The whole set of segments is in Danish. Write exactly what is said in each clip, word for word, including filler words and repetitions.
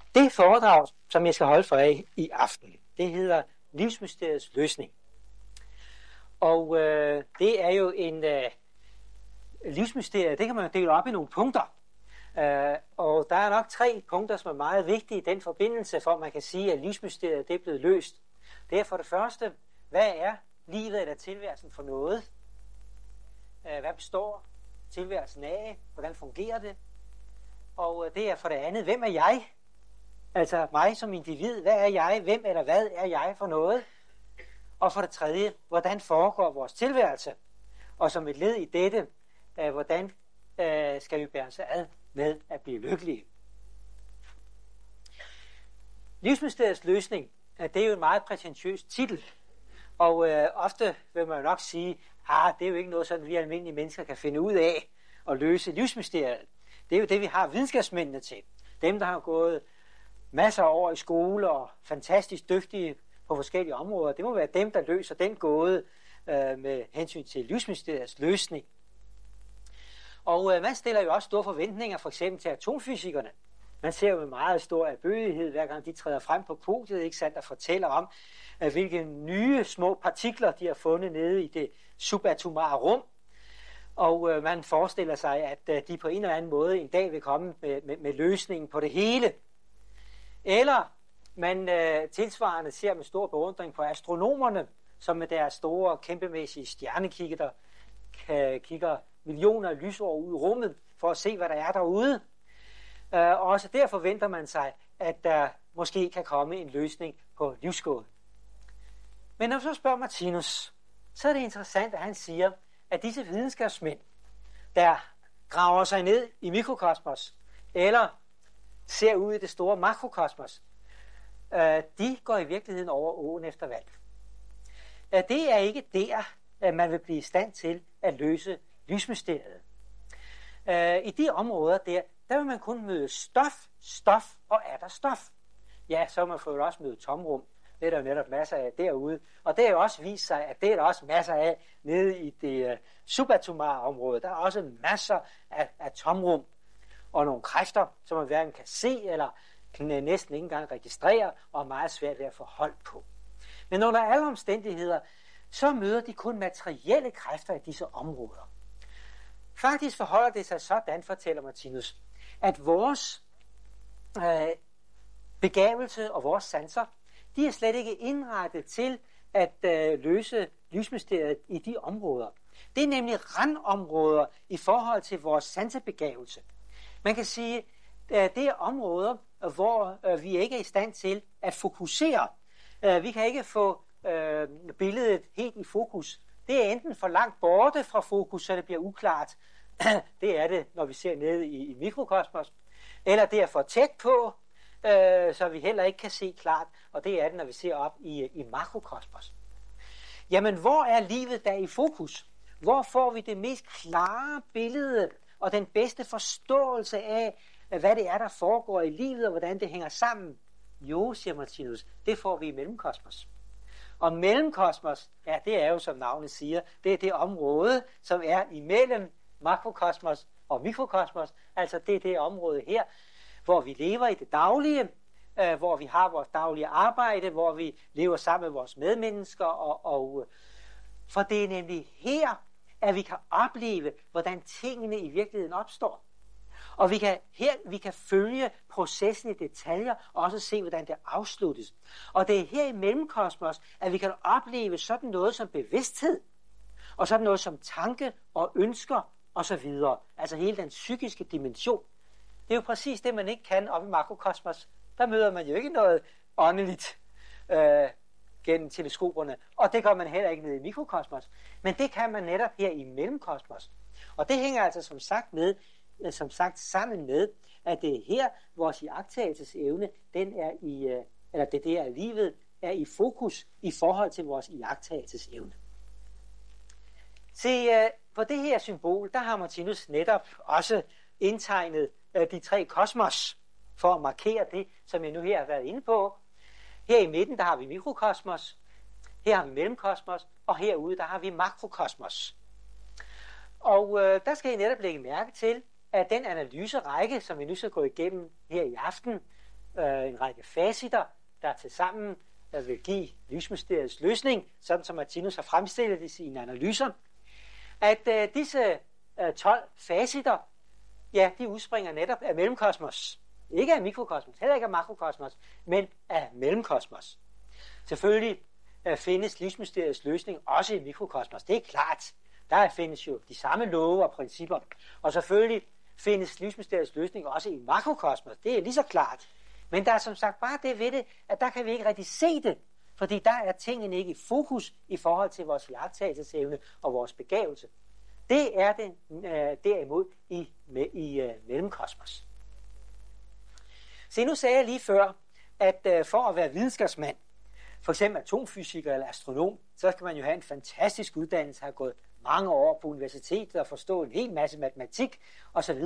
Det foredrag, som jeg skal holde for jer i aften, det hedder Livsmysteriets løsning. Og øh, det er jo en øh, livsmysterie, det kan man jo dele op i nogle punkter. Øh, og der er nok tre punkter, som er meget vigtige i den forbindelse, for at man kan sige, at livsmysteriet det er blevet løst. Det er for det første, hvad er livet eller tilværelsen for noget? Øh, hvad består tilværelsen af? Hvordan fungerer det? Og øh, det er for det andet, hvem er jeg? Altså mig som individ, hvad er jeg? Hvem eller hvad er jeg for noget? Og for det tredje, hvordan foregår vores tilværelse? Og som et led i dette, øh, hvordan øh, skal vi bære os ad med at blive lykkelige? Livsmysteriets løsning, øh, det er jo en meget prætentiøs titel. Og øh, ofte vil man jo nok sige, ah, det er jo ikke noget, sådan vi almindelige mennesker kan finde ud af at løse livsmysteriet. Det er jo det, vi har videnskabsmændene til. Dem, der har gået masser af år i skole og fantastisk dygtige på forskellige områder. Det må være dem, der løser den gåde øh, med hensyn til livsmysteriets løsning. Og øh, man stiller jo også store forventninger, for eksempel til atomfysikerne. Man ser jo med meget stor ærbødighed, hver gang de træder frem på podiet, ikke sandt, og fortæller om, øh, hvilke nye små partikler de har fundet nede i det subatomare rum. Og øh, man forestiller sig, at øh, de på en eller anden måde en dag vil komme med, med, med løsningen på det hele. Eller man øh, tilsvarende ser med stor beundring på astronomerne, som med deres store, kæmpemæssige stjernekigger kan, kigger millioner af lysår ud i rummet for at se, hvad der er derude. Øh, og også der forventer man sig, at der måske kan komme en løsning på livsgåden. Men når man så spørger Martinus, så er det interessant, at han siger, at disse videnskabsmænd, der graver sig ned i mikrokosmos, eller ser ud i det store makrokosmos, øh, de går i virkeligheden over åen efter vand. Øh, det er ikke der, at man vil blive i stand til at løse livsmysteriet. Øh, I de områder der, der vil man kun møde stof, stof og er der stof. Ja, så vil man for også møde tomrum. Det er der jo netop masser af derude. Og det har jo også vist sig, at det er der også masser af nede i det uh, subatomare område. Der er også masser af, af tomrum og nogle kræfter, som man hverken kan se eller kan næsten ikke engang registrere og er meget svært ved at få hold på. Men under alle omstændigheder, så møder de kun materielle kræfter i disse områder. Faktisk forholder det sig sådan, fortæller Martinus, at vores øh, begavelse og vores sanser, de er slet ikke indrettet til at øh, løse livsmysteriet i de områder. Det er nemlig randområder i forhold til vores sansebegavelse. Man kan sige, at det er områder, hvor øh, vi ikke er i stand til at fokusere. Øh, vi kan ikke få øh, billedet helt i fokus. Det er enten for langt borte fra fokus, så det bliver uklart. Det er det, når vi ser nede i, i mikrokosmos. Eller det er for tæt på, øh, så vi heller ikke kan se klart. Og det er det, når vi ser op i, i makrokosmos. Jamen, hvor er livet der i fokus? Hvor får vi det mest klare billede og den bedste forståelse af, hvad det er, der foregår i livet, og hvordan det hænger sammen? Jo, siger Martinus, det får vi i mellemkosmos. Og mellemkosmos, ja, det er jo, som navnet siger, det er det område, som er imellem makrokosmos og mikrokosmos. Altså det er det område her, hvor vi lever i det daglige, øh, hvor vi har vores daglige arbejde, hvor vi lever sammen med vores medmennesker. Og, og, for det er nemlig her, at vi kan opleve, hvordan tingene i virkeligheden opstår. Og vi kan, her, vi kan følge processen i detaljer, og også se, hvordan det afsluttes. Og det er her i mellemkosmos, at vi kan opleve sådan noget som bevidsthed, og sådan noget som tanke og ønsker, og så videre. Altså hele den psykiske dimension. Det er jo præcis det, man ikke kan oppe i makrokosmos. Der møder man jo ikke noget åndeligt øh, gennem teleskoperne, og det gør man heller ikke nede i mikrokosmos. Men det kan man netop her i mellemkosmos. Og det hænger altså som sagt med, som sagt sammen med, at det er her, vores iagttagelsesevne, den er i, eller det der af livet, er i fokus i forhold til vores iagttagelsesevne. Se, på det her symbol, der har Martinus netop også indtegnet de tre kosmos, for at markere det, som jeg nu her har været inde på. Her i midten, der har vi mikrokosmos, her har vi mellemkosmos, og herude, der har vi makrokosmos. Og øh, der skal I netop lægge mærke til, at den analyserække, som vi nu skal gå igennem her i aften, øh, en række facitter, der tilsammen øh, vil give lysmysteriets løsning, sådan som Martinus har fremstillet det i sine analyser. At øh, disse øh, tolv facitter, ja, de udspringer netop af mellemkosmos. Ikke af mikrokosmos, heller ikke af makrokosmos, men af mellemkosmos. Selvfølgelig øh, findes lysmysteriets løsning også i mikrokosmos. Det er klart. Der findes jo de samme love og principper. Og selvfølgelig findes lysmysteriets løsning også i makrokosmos. Det er lige så klart. Men der er som sagt bare det ved det, at der kan vi ikke rigtig se det. Fordi der er tingene ikke i fokus i forhold til vores iagttagelsesevne og vores begævelse. Det er det øh, derimod i, med, i øh, mellemkosmos. Se, nu sagde jeg lige før, at øh, for at være videnskabsmand, for eksempel atomfysiker eller astronom, så skal man jo have en fantastisk uddannelse, have gået mange år på universitetet og forstå en hel masse matematik osv.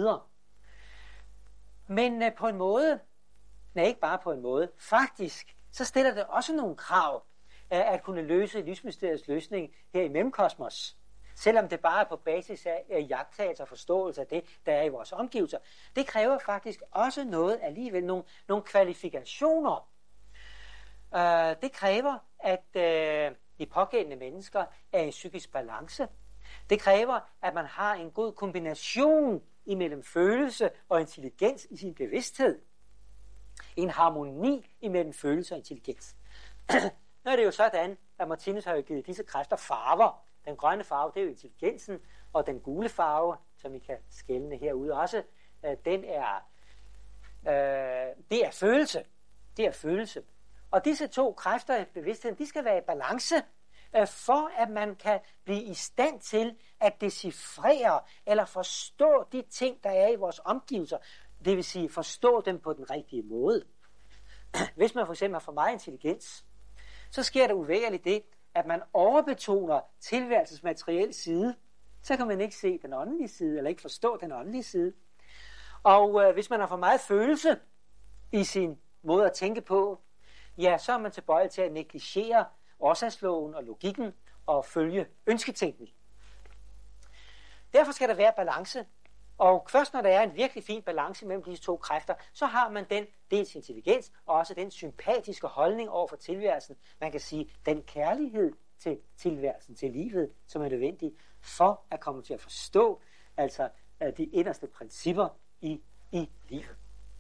Men øh, på en måde, nej ikke bare på en måde, faktisk, så stiller det også nogle krav af at kunne løse lysmysteriets løsning her i mellemkosmos. Selvom det bare er på basis af iagttagelse og forståelse af det, der er i vores omgivelser. Det kræver faktisk også noget alligevel, nogle, nogle kvalifikationer. Uh, det kræver, at uh, de pågældende mennesker er i psykisk balance. Det kræver, at man har en god kombination imellem følelse og intelligens i sin bevidsthed. En harmoni imellem følelse og intelligens. Nu er det jo sådan, at Martinus har jo givet disse kræfter farver. Den grønne farve, det er jo intelligensen, og den gule farve, som I kan skelne herude også, øh, den er, øh, det er følelse. Det er følelse. Og disse to kræfter i bevidstheden, de skal være i balance, øh, for at man kan blive i stand til at decifrere eller forstå de ting, der er i vores omgivelser. Det vil sige, forstå dem på den rigtige måde. Hvis man for eksempel har for meget intelligens, så sker der uvægerligt det, at man overbetoner tilværelsens materielle side, så kan man ikke se den åndelige side, eller ikke forstå den åndelige side. Og øh, hvis man har for meget følelse i sin måde at tænke på, ja, så er man tilbøjelig til at negligere årsagsloven og logikken og følge ønsketænkning. Derfor skal der være balance, og først når der er en virkelig fin balance mellem disse to kræfter, så har man den dels intelligens og også den sympatiske holdning over for tilværelsen. Man kan sige, den kærlighed til tilværelsen, til livet, som er nødvendig for at komme til at forstå altså de inderste principper i, i livet.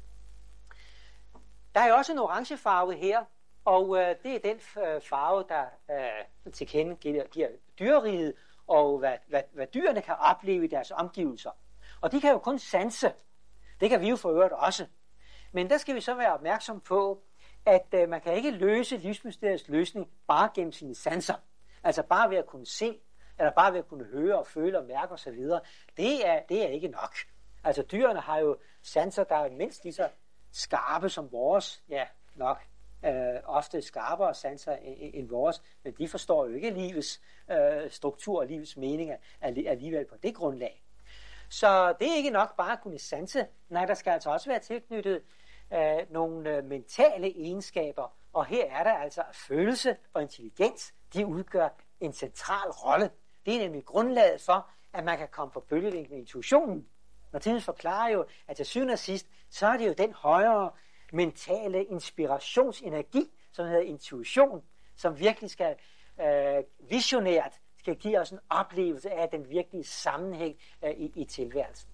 Der er jo også en orange farve her, og øh, det er den øh, farve, der øh, til kende giver, giver dyreriget, og hvad, hvad, hvad dyrene kan opleve i deres omgivelser. Og de kan jo kun sanse. Det kan vi jo for øvrigt også. Men der skal vi så være opmærksom på, at øh, man kan ikke løse livsmysteriets løsning bare gennem sine sanser. Altså bare ved at kunne se, eller bare ved at kunne høre og føle og mærke osv. Det er, det er ikke nok. Altså dyrene har jo sanser, der er mindst lige så skarpe som vores. Ja, nok. Øh, ofte skarpere sanser end vores, men de forstår jo ikke livets øh, struktur og livets mening alligevel på det grundlag. Så det er ikke nok bare at kunne sanse. Nej, der skal altså også være tilknyttet øh, nogle øh, mentale egenskaber. Og her er der altså følelse og intelligens. De udgør en central rolle. Det er nemlig grundlaget for, at man kan komme på bølgelængde med intuitionen. Martinus forklarer jo, at til syvende og sidst, så er det jo den højere mentale inspirationsenergi, som hedder intuition, som virkelig skal øh, visionært skal give os en oplevelse af den virkelige sammenhæng øh, i, i tilværelsen.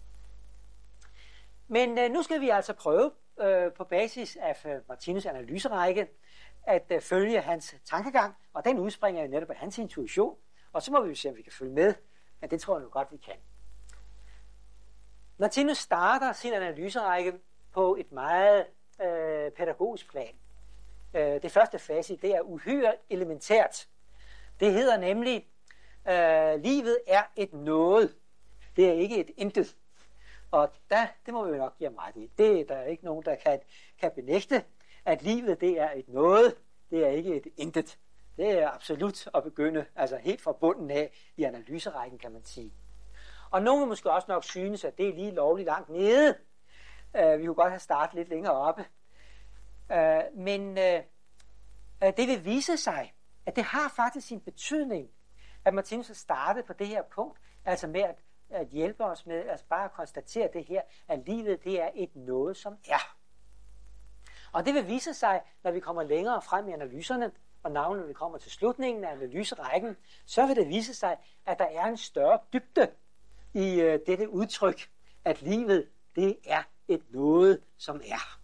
Men øh, nu skal vi altså prøve øh, på basis af øh, Martinus' analyserække at øh, følge hans tankegang, og den udspringer jo netop af hans intuition, og så må vi jo se, om vi kan følge med, men det tror jeg nu godt, vi kan. Martinus starter sin analyserække på et meget øh, pædagogisk plan. Øh, det første fase, det er uhyre elementært. Det hedder nemlig, øh, livet er et noget. Det er ikke et intet. Og der, det må vi jo nok give mig ret i. Det er der ikke nogen, der kan, kan benægte, at livet det er et noget. Det er ikke et intet. Det er absolut at begynde, altså helt fra bunden af i analyserækken, kan man sige. Og nogen vil måske også nok synes, at det er lige lovligt langt nede. Uh, vi kunne godt have startet lidt længere oppe. Uh, men uh, det vil vise sig, at det har faktisk sin betydning, at Martinus har startet på det her punkt, altså med at, at hjælpe os med at bare konstatere det her, at livet det er et noget, som er. Og det vil vise sig, når vi kommer længere frem i analyserne, og navnet, når vi kommer til slutningen af analyserækken, så vil det vise sig, at der er en større dybde i øh, dette udtryk, at livet, det er et noget, som er.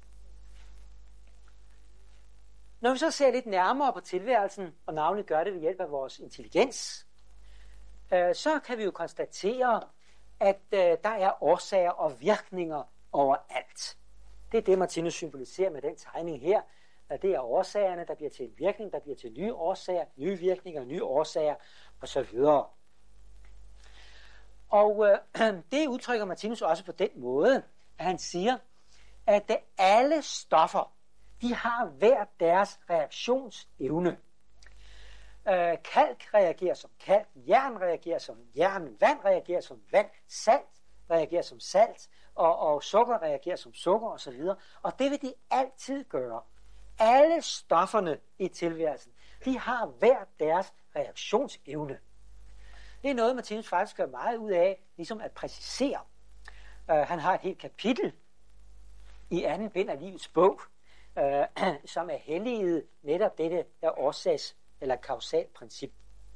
Når vi så ser lidt nærmere på tilværelsen, og navnet gør det ved hjælp af vores intelligens, øh, så kan vi jo konstatere, at øh, der er årsager og virkninger overalt. Det er det, Martinus symboliserer med den tegning her. At det er årsagerne, der bliver til en virkning, der bliver til nye årsager, nye virkninger, nye årsager osv. Og øh, det udtrykker Martinus også på den måde, at han siger, at alle stoffer, de har hver deres reaktionsevne. Øh, kalk reagerer som kalk, jern reagerer som jern, vand reagerer som vand, salt reagerer som salt, og, og sukker reagerer som sukker osv. Og det vil de altid gøre. Alle stofferne i tilværelsen, de har hver deres reaktionsevne. Det er noget, Martinus faktisk gør meget ud af, ligesom at præcisere. Uh, han har et helt kapitel i anden bind af livets bog, uh, som er helliget netop dette der årsags- eller kausalprincip.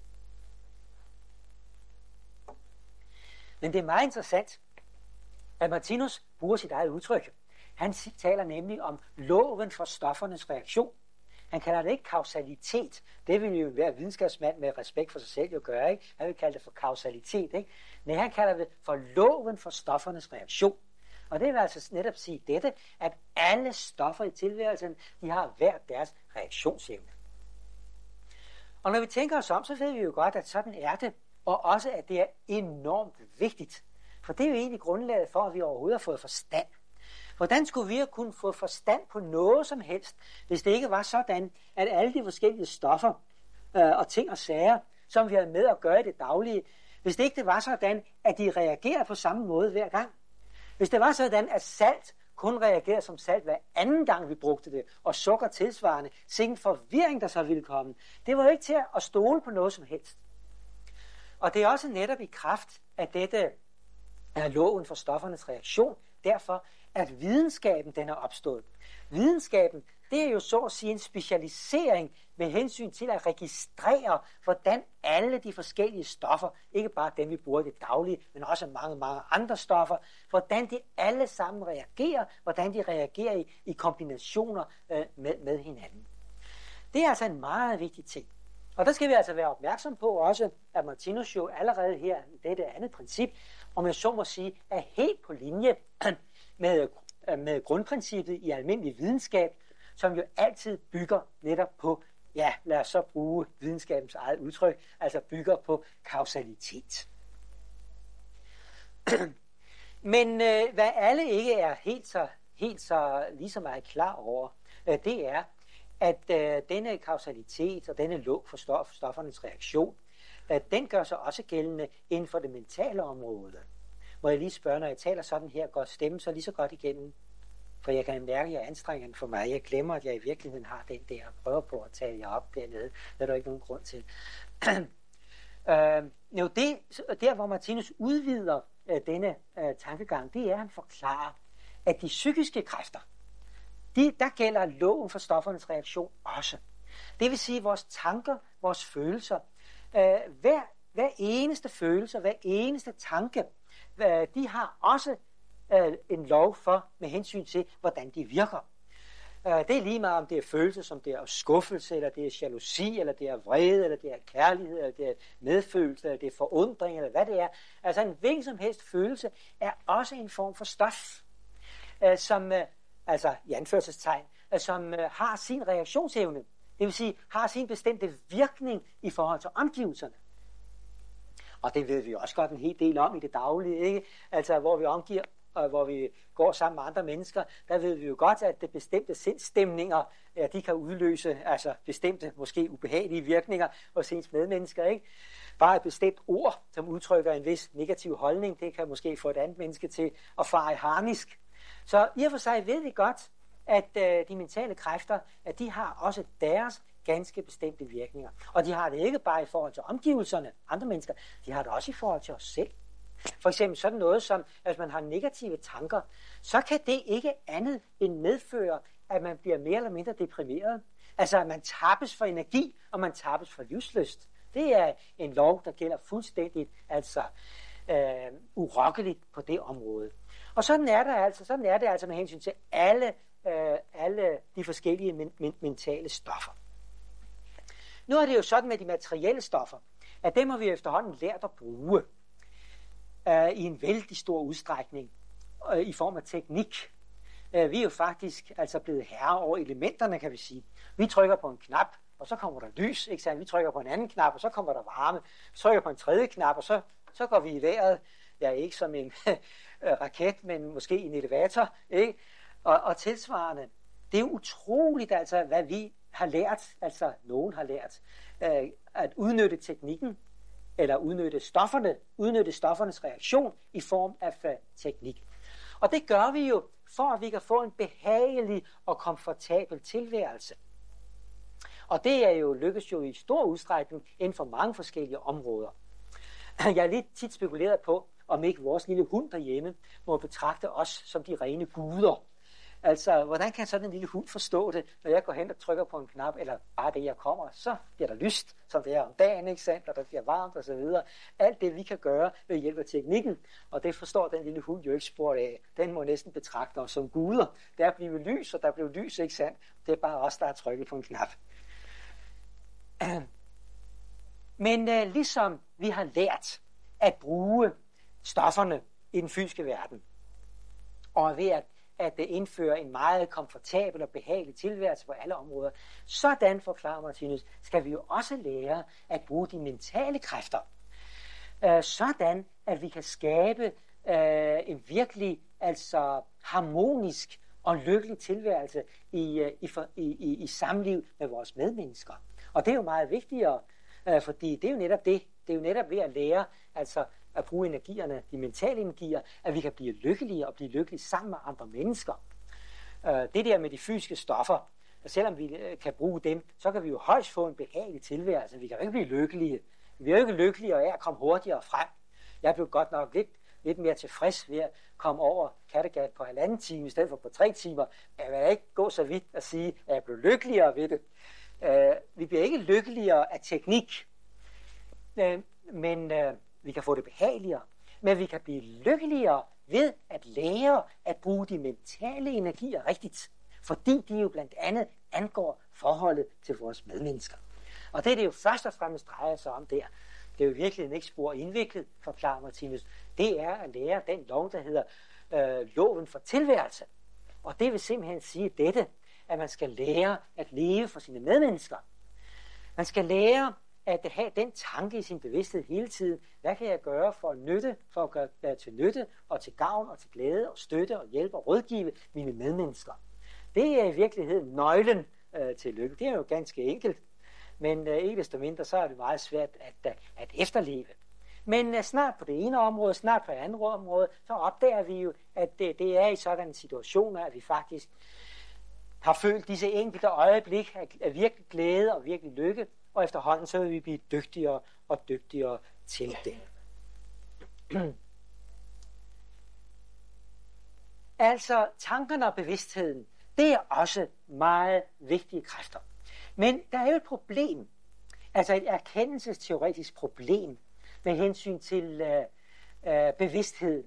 Men det er meget interessant, at Martinus bruger sit eget udtryk. Han taler nemlig om loven for stoffernes reaktion. Han kalder det ikke kausalitet. Det vil jo enhver videnskabsmand med respekt for sig selv jo gøre, ikke? Han vil kalde det for kausalitet, ikke? Men han kalder det for loven for stoffernes reaktion. Og det vil altså netop sige dette, at alle stoffer i tilværelsen, de har hver deres reaktionsevne. Og når vi tænker os om, så ved vi jo godt, at sådan er det, og også at det er enormt vigtigt. For det er jo egentlig grundlaget for, at vi overhovedet har fået forstand. Hvordan skulle vi kunne få forstand på noget som helst, hvis det ikke var sådan, at alle de forskellige stoffer øh, og ting og sager, som vi har med at gøre i det daglige, hvis det ikke det var sådan, at de reagerer på samme måde hver gang. Hvis det var sådan, at salt kun reagerer som salt hver anden gang, vi brugte det, og sukker tilsvarende, så en forvirring, der så ville komme. Det var jo ikke til at stole på noget som helst. Og det er også netop i kraft af dette er loven for stoffernes reaktion, derfor at videnskaben den er opstået. Videnskaben, det er jo så at sige en specialisering med hensyn til at registrere, hvordan alle de forskellige stoffer, ikke bare dem vi bruger i det daglige, men også mange, mange andre stoffer, hvordan de alle sammen reagerer, hvordan de reagerer i, i kombinationer øh, med, med hinanden. Det er altså en meget vigtig ting. Og der skal vi altså være opmærksom på også, at Martinus jo allerede her, dette andet princip, om jeg så må sige, er helt på linje med, med grundprincippet i almindelig videnskab, som jo altid bygger netop på, ja, lad os så bruge videnskabens eget udtryk, altså bygger på kausalitet. Men øh, hvad alle ikke er helt så, helt så lige så meget klar over, øh, det er, at øh, denne kausalitet og denne lov for stof, stoffernes reaktion, øh, den gør sig også gældende inden for det mentale område. Må jeg lige spørge, når jeg taler sådan her, går stemmen så lige så godt igennem? For jeg kan mærke, at jeg anstrenger den for mig. Jeg glemmer, at jeg i virkeligheden har den der, og prøver på at tale jer op dernede. Det er der ikke nogen grund til. øh, jo, det, der hvor Martinus udvider øh, denne øh, tankegang, det er, at han forklarer, at de psykiske kræfter, de, der gælder loven for stoffernes reaktion også. Det vil sige, vores tanker, vores følelser, øh, hver, hver eneste følelse, hver eneste tanke, øh, de har også øh, en lov for med hensyn til, hvordan de virker. Øh, det er lige meget, om det er følelse, som det er skuffelse, eller det er jalousi, eller det er vrede, eller det er kærlighed, eller det er medfølelse, eller det er forundring, eller hvad det er. Altså en hvilken som helst følelse er også en form for stof, øh, som... Øh, altså i anførselstegn, som øh, har sin reaktionsevne. Det vil sige, har sin bestemte virkning i forhold til omgivelserne. Og det ved vi også godt en hel del om i det daglige, ikke? Altså hvor vi omgiver, og hvor vi går sammen med andre mennesker, der ved vi jo godt, at det bestemte sindsstemninger, ja, de kan udløse altså bestemte, måske ubehagelige virkninger hos ens medmennesker, ikke? Bare et bestemt ord, som udtrykker en vis negativ holdning, det kan måske få et andet menneske til at fare harnisk. Så i og for sig ved vi godt, at øh, de mentale kræfter, at de har også deres ganske bestemte virkninger. Og de har det ikke bare i forhold til omgivelserne, andre mennesker, de har det også i forhold til os selv. For eksempel sådan noget som, at man har negative tanker, så kan det ikke andet end medføre at man bliver mere eller mindre deprimeret. Altså, at man tappes for energi, og man tappes for livslyst. Det er en lov, der gælder fuldstændigt, altså øh, urokkeligt på det område. Og sådan er, der altså, sådan er det altså med hensyn til alle, øh, alle de forskellige men, men, mentale stoffer. Nu er det jo sådan med de materielle stoffer, at dem har vi efterhånden lært at bruge øh, i en vældig stor udstrækning øh, i form af teknik. Øh, vi er jo faktisk altså blevet herre over elementerne, kan vi sige. Vi trykker på en knap, og så kommer der lys, ikke sandt? Vi trykker på en anden knap, og så kommer der varme. Vi trykker på en tredje knap, og så, så går vi i vejret. Ja, ikke som en raket, men måske en elevator, ikke? Og, og tilsvarende. Det er utroligt, altså, hvad vi har lært, altså nogen har lært, øh, at udnytte teknikken, eller udnytte stofferne, udnytte stoffernes reaktion i form af uh, teknik. Og det gør vi jo, for at vi kan få en behagelig og komfortabel tilværelse. Og det er jo lykkes jo i stor udstrækning inden for mange forskellige områder. Jeg er lidt tit spekuleret på, om ikke vores lille hund derhjemme må betragte os som de rene guder. Altså, hvordan kan sådan en lille hund forstå det, når jeg går hen og trykker på en knap, eller bare det, jeg kommer, så bliver der lyst, som det er om dagen, ikke sandt, og der bliver varmt og så videre. Alt det, vi kan gøre ved hjælp af teknikken, og det forstår den lille hund jo ikke spurgt af. Den må næsten betragte os som guder. Der bliver lys, og der blev lys, ikke sandt. Det er bare os, der har trykket på en knap. Men uh, ligesom vi har lært at bruge stofferne i den fysiske verden, og ved at, at indføre en meget komfortabel og behagelig tilværelse på alle områder, sådan, forklarer Martinus, skal vi jo også lære at bruge de mentale kræfter, uh, sådan at vi kan skabe uh, en virkelig altså harmonisk og lykkelig tilværelse i, uh, i, for, i, i, i samliv med vores medmennesker. Og det er jo meget vigtigere, uh, fordi det er jo netop det, det er jo netop ved at lære, altså at bruge energierne, de mentale energier, at vi kan blive lykkelige og blive lykkelige sammen med andre mennesker. Uh, det der med de fysiske stoffer, selvom vi uh, kan bruge dem, så kan vi jo højst få en behagelig tilværelse. Vi kan jo ikke blive lykkelige. Vi er jo ikke lykkelige af at komme hurtigere frem. Jeg blev godt nok lidt, lidt mere tilfreds ved at komme over Kattegat på halvanden time, i stedet for på tre timer. Jeg vil ikke gå så vidt at sige, at jeg blev lykkeligere ved det. Uh, vi bliver ikke lykkeligere af teknik, uh, men uh, vi kan få det behageligere. Men vi kan blive lykkeligere ved at lære at bruge de mentale energier rigtigt, fordi de jo blandt andet angår forholdet til vores medmennesker. Og det er det jo først og fremmest drejer sig om der. Det er jo virkelig ikke spor indviklet, forklarer Martinus. Det er at lære den lov, der hedder øh, loven for tilværelse. Og det vil simpelthen sige dette, at man skal lære at leve for sine medmennesker. Man skal lære at have den tanke i sin bevidsthed hele tiden. Hvad kan jeg gøre for at nytte, for at gøre være til nytte og til gavn og til glæde og støtte og hjælpe og rådgive mine medmennesker? Det er i virkeligheden nøglen øh, til lykke. Det er jo ganske enkelt, men øh, ikke desto mindre, så er det meget svært at, at efterleve. Men øh, snart på det ene område, snart på det andet område, så opdager vi jo, at det, det er i sådanne situationer, at vi faktisk har følt disse enkelte øjeblik af, af virkelig glæde og virkelig lykke, og efterhånden så vil vi blive dygtigere og dygtigere til det. Altså, tankerne og bevidstheden, det er også meget vigtige kræfter. Men der er jo et problem, altså et erkendelsesteoretisk problem med hensyn til øh, øh, bevidstheden.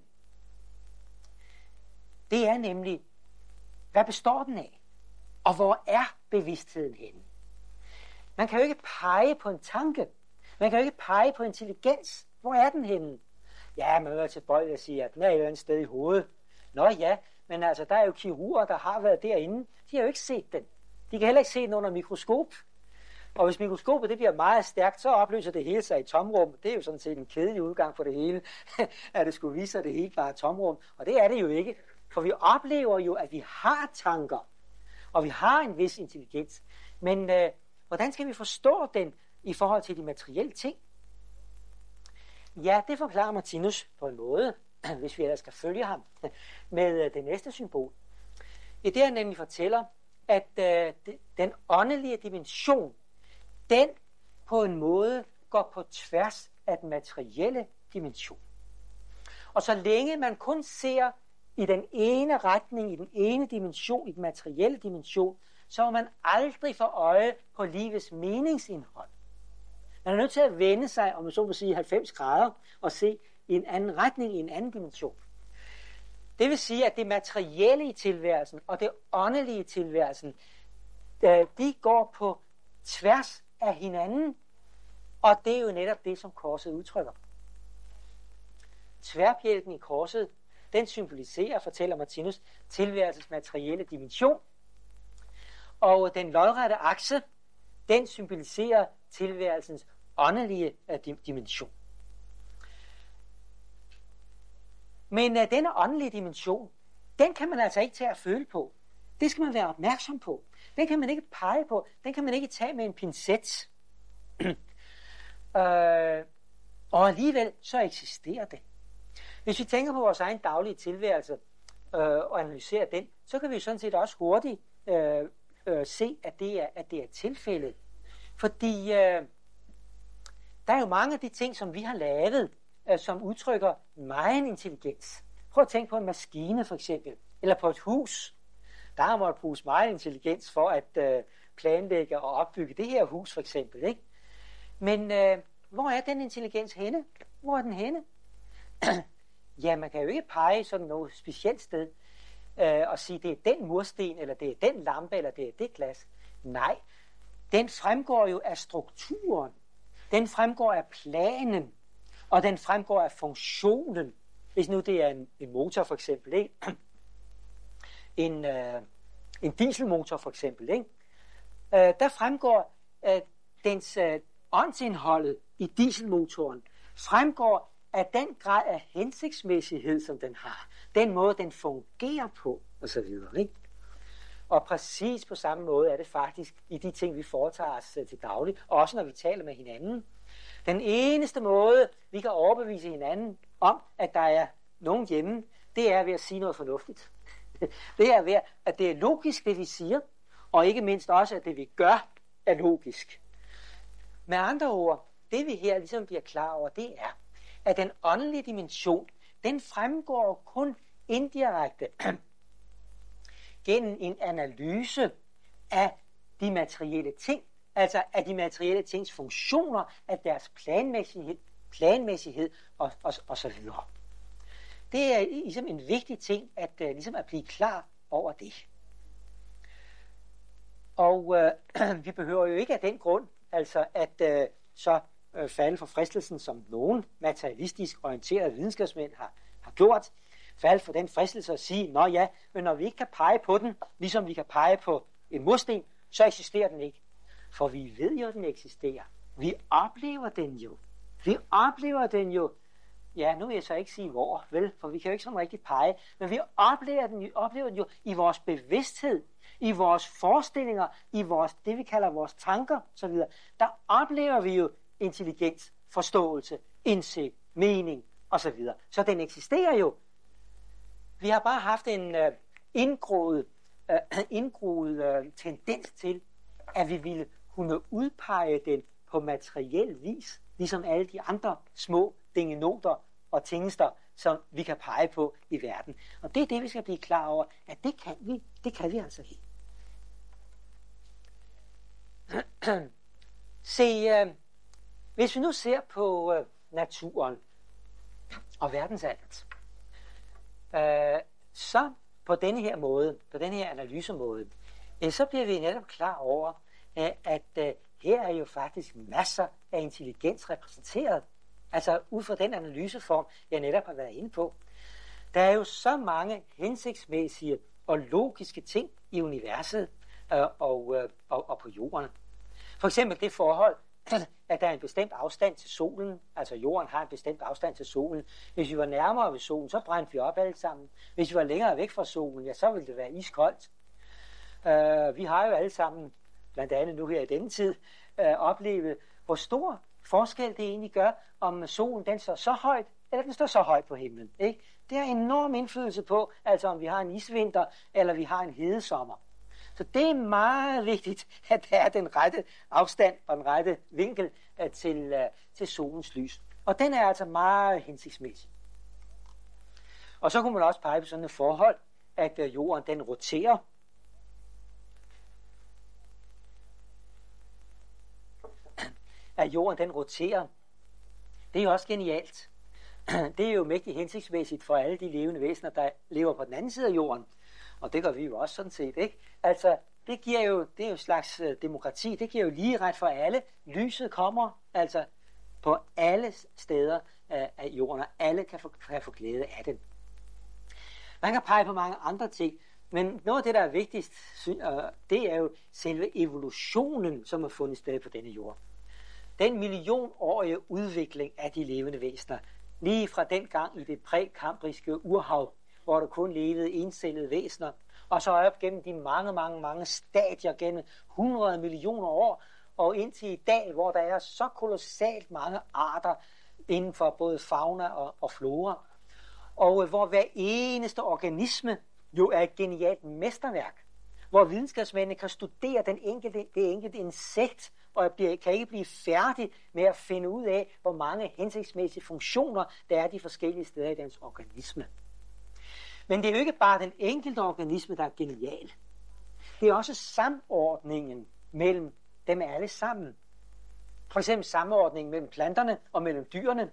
Det er nemlig, hvad består den af? Og hvor er bevidstheden henne? Man kan jo ikke pege på en tanke. Man kan jo ikke pege på intelligens. Hvor er den henne? Ja, man er tilbøjelig at sige, at den er et eller andet sted i hovedet. Nå ja, men altså, der er jo kirurger, der har været derinde. De har jo ikke set den. De kan heller ikke se den under mikroskop. Og hvis mikroskopet det bliver meget stærkt, så opløser det hele sig i tomrum. Det er jo sådan set en kedelig udgang for det hele, at det skulle vise sig, at det hele bare er tomrum. Og det er det jo ikke. For vi oplever jo, at vi har tanker, og vi har en vis intelligens. Men øh, hvordan skal vi forstå den i forhold til de materielle ting? Ja, det forklarer Martinus på en måde, hvis vi ellers skal følge ham, med øh, det næste symbol. I det han nemlig fortæller, at øh, den åndelige dimension, den på en måde går på tværs af den materielle dimension. Og så længe man kun ser i den ene retning, i den ene dimension, i den materielle dimension, så vil man aldrig få øje på livets meningsindhold. Man er nødt til at vende sig, om man så må sige, halvfems grader, og se i en anden retning, i en anden dimension. Det vil sige, at det materielle i tilværelsen og det åndelige i tilværelsen, de går på tværs af hinanden, og det er jo netop det, som korset udtrykker. Tværpjælken i korset, den symboliserer, fortæller Martinus, tilværelsens materielle dimension, og den lodrette akse, den symboliserer tilværelsens åndelige dimension. Men uh, denne åndelige dimension, den kan man altså ikke tage at føle på. Det skal man være opmærksom på. Den kan man ikke pege på. Den kan man ikke tage med en pincet. uh, og alligevel så eksisterer det. Hvis vi tænker på vores egen daglige tilværelse øh, og analyserer den, så kan vi sådan set også hurtigt øh, øh, se, at det er, at det er tilfældet. Fordi øh, der er jo mange af de ting, som vi har lavet, øh, som udtrykker meget intelligens. Prøv at tænke på en maskine for eksempel, eller på et hus. Der har måttet bruges meget intelligens for at øh, planlægge og opbygge det her hus for eksempel. Ikke? Men øh, hvor er den intelligens henne? Hvor er den henne? Ja, man kan jo ikke pege sådan noget specielt sted øh, og sige, det er den mursten, eller det er den lampe, eller det er det glas. Nej, den fremgår jo af strukturen. Den fremgår af planen, og den fremgår af funktionen. Hvis nu det er en, en motor for eksempel, ikke? En, øh, en dieselmotor for eksempel, ikke? Øh, der fremgår øh, dens øh, åndsindholdet i dieselmotoren, fremgår af den grad af hensigtsmæssighed, som den har. Den måde, den fungerer på, og så videre, ikke? Og præcis på samme måde er det faktisk i de ting, vi foretager os til daglig, også når vi taler med hinanden. Den eneste måde, vi kan overbevise hinanden om, at der er nogen hjemme, det er ved at sige noget fornuftigt. Det er ved, at det er logisk, det vi siger, og ikke mindst også, at det vi gør, er logisk. Med andre ord, det vi her ligesom bliver klar over, det er, at den åndelige dimension, den fremgår kun indirekte gennem en analyse af de materielle ting, altså af de materielle tings funktioner, af deres planmæssighed, planmæssighed og, og, og så videre. Det er ligesom en vigtig ting, at, uh, ligesom at blive klar over det. Og uh, vi behøver jo ikke af den grund, altså at uh, så uh, falde for fristelsen, som nogen materialistisk orienterede videnskabsmænd har, har gjort, falde for den fristelse at sige, nå ja, men når vi ikke kan pege på den, ligesom vi kan pege på en mursten, så eksisterer den ikke. For vi ved jo, at den eksisterer. Vi oplever den jo. Vi oplever den jo. Ja, nu vil jeg så ikke sige hvor, vel, for vi kan jo ikke sådan rigtig pege, men vi oplever den, vi oplever den jo i vores bevidsthed, i vores forestillinger, i vores, det vi kalder vores tanker osv. Der oplever vi jo intelligens, forståelse, indsigt, mening osv. Så den eksisterer jo. Vi har bare haft en uh, indgroet, uh, indgroet uh, tendens til, at vi ville kunne udpege den på materiel vis, ligesom alle de andre små dingenoter og tingester, som vi kan pege på i verden. Og det er det, vi skal blive klar over, at det kan vi, det kan vi altså ikke. Se, uh, hvis vi nu ser på uh, naturen og verdensaltet, uh, så på denne her måde, på denne her analysemåde, uh, så bliver vi netop klar over, uh, at uh, her er jo faktisk masser af intelligens repræsenteret. Altså ud fra den analyseform, jeg netop har været inde på. Der er jo så mange hensigtsmæssige og logiske ting i universet øh, og, øh, og, og på jorden. For eksempel det forhold, at der er en bestemt afstand til solen. Altså jorden har en bestemt afstand til solen. Hvis vi var nærmere ved solen, så brændte vi op alle sammen. Hvis vi var længere væk fra solen, ja, så ville det være iskoldt. Øh, vi har jo alle sammen, blandt andet nu her i denne tid, øh, oplevet, hvor stor forskel det egentlig gør, om solen den står så højt, eller den står så højt på himlen. Ikke? Det har enorm indflydelse på, altså om vi har en isvinter, eller vi har en hedesommer. Så det er meget vigtigt, at der er den rette afstand og den rette vinkel uh, til, uh, til solens lys. Og den er altså meget hensigtsmæssig. Og så kunne man også pege på sådan et forhold, at øh, jorden den roterer. At jorden den roterer. Det er jo også genialt. Det er jo mægtigt hensigtsmæssigt for alle de levende væsener, der lever på den anden side af jorden. Og det gør vi jo også sådan set, ikke? Altså, det giver jo, det er jo et slags øh, demokrati, det giver jo lige ret for alle. Lyset kommer altså på alle steder af, af jorden, og alle kan få, kan få glæde af det. Man kan pege på mange andre ting, men noget af det, der er vigtigst, det er jo selve evolutionen, som er fundet sted på denne jord. Den millionårige udvikling af de levende væsener, lige fra den gang i det prækambriske urhav, hvor der kun levede encellede væsener, og så op gennem de mange, mange, mange stadier gennem hundrede millioner år, og indtil i dag, hvor der er så kolossalt mange arter inden for både fauna og, og flora, og hvor hver eneste organisme jo er et genialt mesterværk, hvor videnskabsmændene kan studere den enkelte, det enkelte insekt, og kan ikke blive færdig med at finde ud af, hvor mange hensigtsmæssige funktioner der er de forskellige steder i dens organisme. Men det er jo ikke bare den enkelte organisme, der er genial. Det er også samordningen mellem dem alle sammen. For eksempel samordningen mellem planterne og mellem dyrene,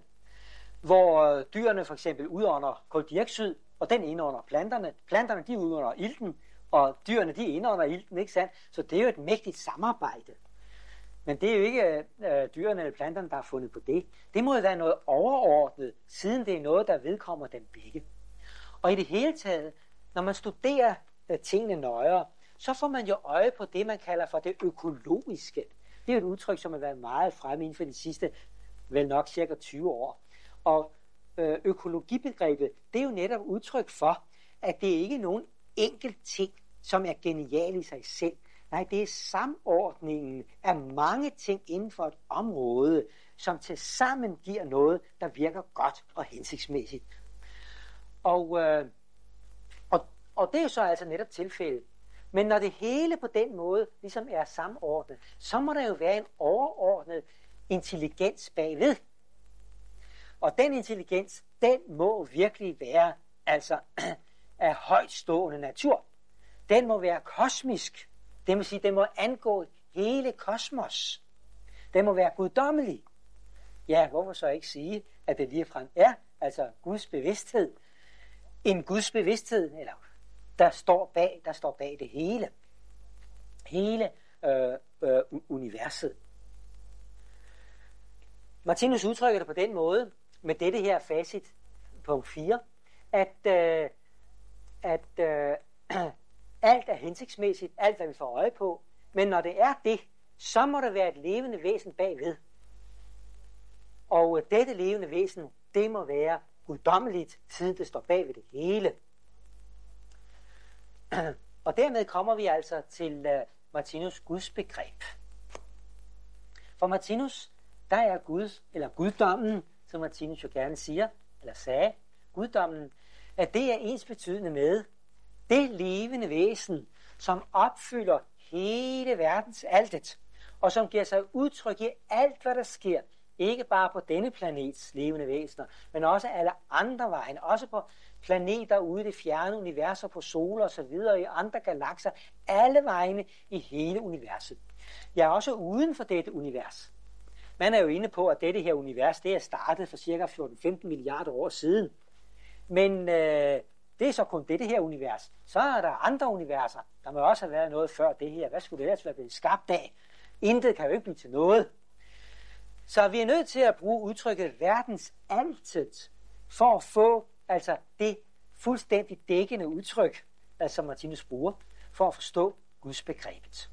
hvor dyrene for eksempel udånder kuldioxid, og den indånder planterne. Planterne de udånder ilten, og dyrene de indånder ilten, ikke sandt? Så det er jo et mægtigt samarbejde. Men det er jo ikke øh, dyrene eller planterne, der har fundet på det. Det må jo være noget overordnet, siden det er noget, der vedkommer dem begge. Og i det hele taget, når man studerer øh, tingene nøjere, så får man jo øje på det, man kalder for det økologiske. Det er jo et udtryk, som har været meget fremme inden for de sidste, vel nok cirka tyve år. Og øh, økologibegrebet, det er jo netop udtryk for, at det ikke er nogen enkelt ting, som er genial i sig selv. Nej, det er samordningen af mange ting inden for et område, som tilsammen giver noget, der virker godt og hensigtsmæssigt. Og, øh, og, og det er jo så altså netop tilfældet. Men når det hele på den måde ligesom er samordnet, så må der jo være en overordnet intelligens bagved. Og den intelligens, den må virkelig være altså af højtstående natur. Den må være kosmisk. Det vil sige, den må angå hele kosmos. Den må være guddommelig. Ja, hvorfor så ikke sige, at det ligefrem er, altså Guds bevidsthed. En Guds bevidsthed, eller der står bag, der står bag det hele. Hele øh, øh, universet. Martinus udtrykker det på den måde, med dette her facit, punkt fire, at, øh, at øh, alt er hensigtsmæssigt, alt hvad vi får øje på, men når det er det, så må der være et levende væsen bagved. Og øh, dette levende væsen, det må være guddommeligt, siden det står bagved det hele. Og dermed kommer vi altså til uh, Martinus Guds begreb. For Martinus, der er Gud, eller guddommen, som Martinus jo gerne siger, eller sagde, guddommen, at det er ensbetydende med det levende væsen, som opfylder hele verdens altet, og som giver sig udtryk i alt, hvad der sker, ikke bare på denne planets levende væsener, men også alle andre vegne, også på planeter ude i det fjerne universer, på soler og så videre, i andre galakser, alle vegne i hele universet. Jeg er også uden for dette univers. Man er jo inde på, at dette her univers, det er startet for cirka fjorten til femten milliarder år siden. Men øh, det er så kun dette her univers. Så er der andre universer. Der må også have været noget før det her. Hvad skulle det ellers være blevet skabt af? Intet kan jo ikke blive til noget. Så vi er nødt til at bruge udtrykket verdens altet for at få altså det fuldstændig dækkende udtryk, altså Martinus bruger, for at forstå Guds begrebet.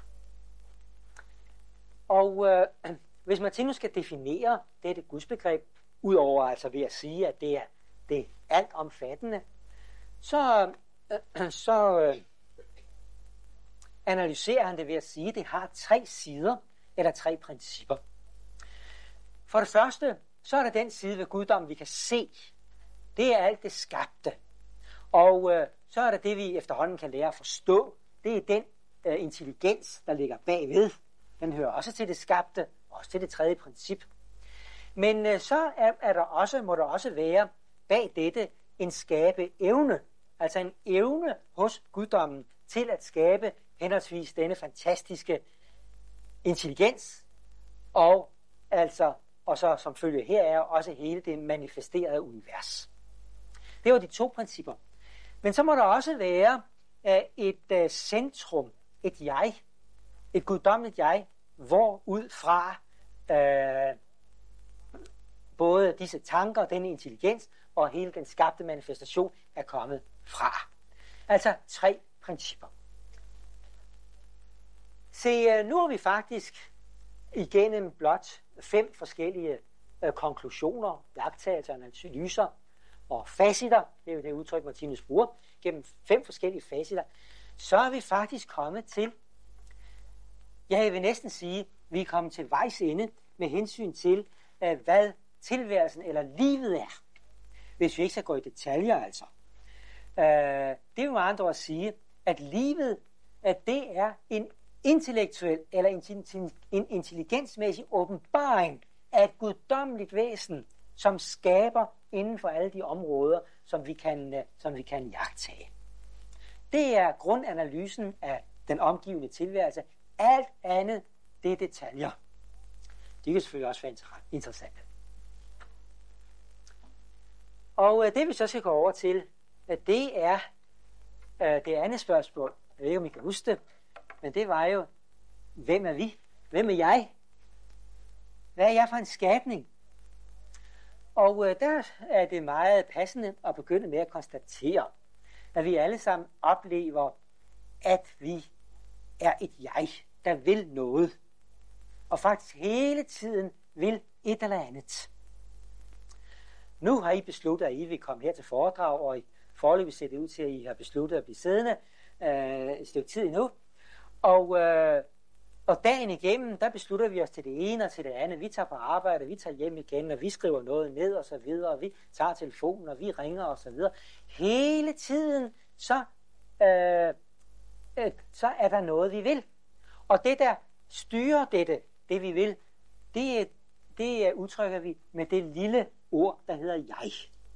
Og øh, hvis Martinus skal definere dette Guds begreb, udover altså ved at sige, at det er det alt omfattende, så, øh, så øh, analyserer han det ved at sige, at det har tre sider eller tre principper. For det første, så er der den side ved guddommen, vi kan se. Det er alt det skabte. Og øh, så er der det, vi efterhånden kan lære at forstå. Det er den øh, intelligens, der ligger bagved. Den hører også til det skabte, også til det tredje princip. Men øh, så er, er der også, må der også være bag dette en skabe evne, altså en evne hos guddommen til at skabe henholdsvis denne fantastiske intelligens, og altså, og så som følge her er også hele det manifesterede univers. Det var de to principper. Men så må der også være uh, et uh, centrum, et jeg, et guddommeligt jeg, hvor ud fra uh, både disse tanker, denne intelligens og hele den skabte manifestation er kommet fra. Altså tre principper. Se, nu har vi faktisk igennem blot fem forskellige øh, konklusioner, jagttagelser, analyser og facitter, det er jo det udtryk, Martinus bruger, gennem fem forskellige facitter, så er vi faktisk kommet til, jeg vil næsten sige, vi er kommet til vejs ende med hensyn til, øh, hvad tilværelsen eller livet er. Hvis vi ikke skal gå i detaljer altså. Øh, det er jo med andre ord at sige, at livet, at det er en intellektuel eller en intelligensmæssig åbenbaring af et guddommeligt væsen, som skaber inden for alle de områder, som vi kan, som vi kan iagttage. Det er grundanalysen af den omgivende tilværelse. Alt andet, det er detaljer. De kan selvfølgelig også være interessante. Og det vi så skal gå over til, det er det andet spørgsmål. Jeg ved ikke, om I kan huske det, men det var jo, hvem er vi? Hvem er jeg? Hvad er jeg for en skabning? Og øh, der er det meget passende at begynde med at konstatere, at vi alle sammen oplever, at vi er et jeg, der vil noget. Og faktisk hele tiden vil et eller andet. Nu har I besluttet, at I vil komme her til foredrag, og i foreløbig ser det ud til, at I har besluttet at blive siddende øh, et stykke tid endnu. Og, øh, og dagen igennem, der beslutter vi os til det ene og til det andet. Vi tager på arbejde, vi tager hjem igen, og vi skriver noget ned og så videre, og vi tager telefonen, og vi ringer og så videre. Hele tiden, så, øh, øh, så er der noget, vi vil. Og det, der styrer dette, det vi vil, det, det udtrykker vi med det lille ord, der hedder jeg.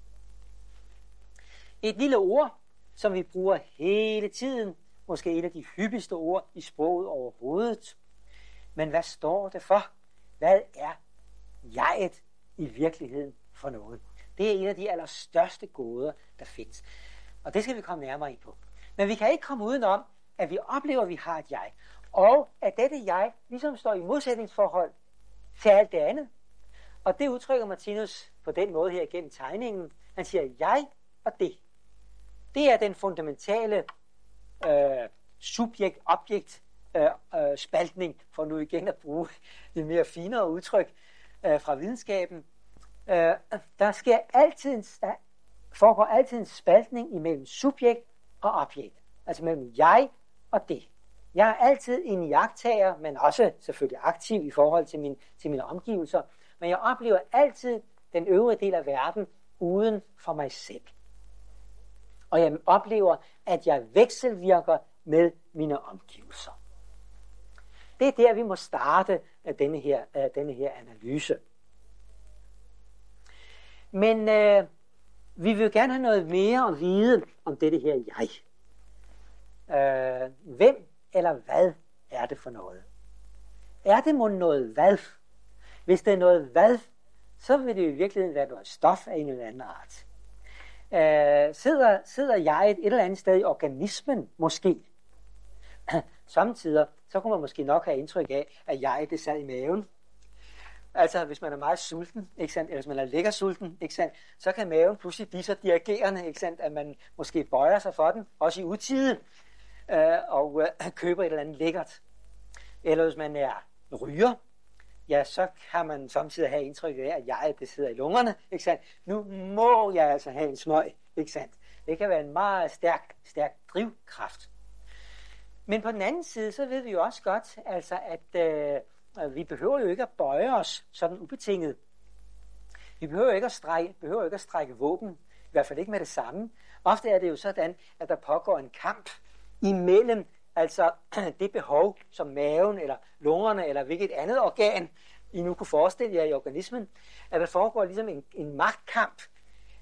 Et lille ord, som vi bruger hele tiden, måske et af de hyppigste ord i sproget overhovedet. Men hvad står det for? Hvad er jeget i virkeligheden for noget? Det er en af de allerstørste gåder, der findes. Og det skal vi komme nærmere ind på. Men vi kan ikke komme udenom, at vi oplever, at vi har et jeg. Og at dette jeg ligesom står i modsætningsforhold til alt det andet. Og det udtrykker Martinus på den måde her igennem tegningen. Han siger jeg og det. Det er den fundamentale øh, subjekt-objekt øh, øh, spaltning, for nu igen at bruge et mere finere udtryk øh, fra videnskaben. Øh, der sker altid, der foregår altid en spaltning imellem subjekt og objekt. Altså mellem jeg og det. Jeg er altid en iagttager, men også selvfølgelig aktiv i forhold til, min, til mine omgivelser. Men jeg oplever altid den øvrige del af verden uden for mig selv. Og jeg oplever, at jeg vekselvirker med mine omgivelser. Det er der, vi må starte denne her, denne her analyse. Men øh, vi vil gerne have noget mere at vide om dette her jeg. Øh, hvem eller hvad er det for noget? Er det mon noget hvad? Hvis det er noget hvad, så vil det i virkeligheden være noget stof af en eller anden art. Øh, sidder, sidder jeg et, et eller andet sted i organismen, måske? Samtidig, så kunne man måske nok have indtryk af, at jeg det sad i maven. Altså, hvis man er meget sulten, ikke sandt? Eller hvis man er lækker sulten, ikke sandt? Så kan maven pludselig blive så dirigerende, ikke sandt? At man måske bøjer sig for den, også i utide, øh, og øh, køber et eller andet lækkert. Eller hvis man er ryger, ja, så kan man samtidig have indtryk af, at jeg det sidder i lungerne, ikke sandt? Nu må jeg altså have en smøg, ikke sandt? Det kan være en meget stærk, stærk drivkraft. Men på den anden side, så ved vi jo også godt, altså, at øh, vi behøver jo ikke at bøje os sådan ubetinget. Vi behøver ikke at strække, behøver ikke at strække våben, i hvert fald ikke med det samme. Ofte er det jo sådan, at der pågår en kamp imellem altså det behov, som maven eller lungerne eller hvilket andet organ, I nu kunne forestille jer i organismen, at der foregår ligesom en, en magtkamp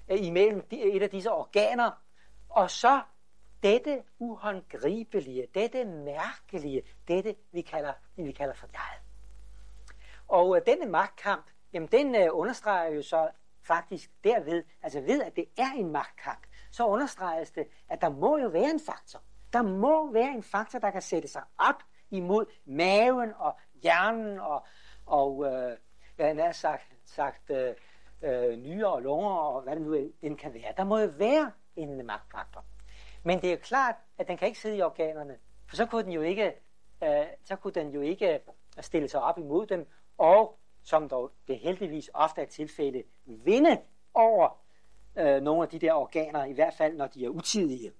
øh, imellem de, et af disse organer, og så dette uhåndgribelige, dette mærkelige, dette vi kalder, vi kalder for jeget. Og øh, denne magtkamp, jamen den øh, understreger jo så faktisk derved, altså ved at det er en magtkamp, så understreges det, at der må jo være en faktor. Der må være en faktor, der kan sætte sig op imod maven og hjernen og, og øh, hvad han har sagt, sagt øh, øh, nyrer og lunger og hvad det nu end kan være. Der må jo være en magtfaktor. Men det er jo klart, at den kan ikke sidde i organerne, for så kunne den jo ikke, øh, så kunne den jo ikke stille sig op imod dem, og som dog det heldigvis ofte er tilfælde, vinde over øh, nogle af de der organer, i hvert fald når de er utidige.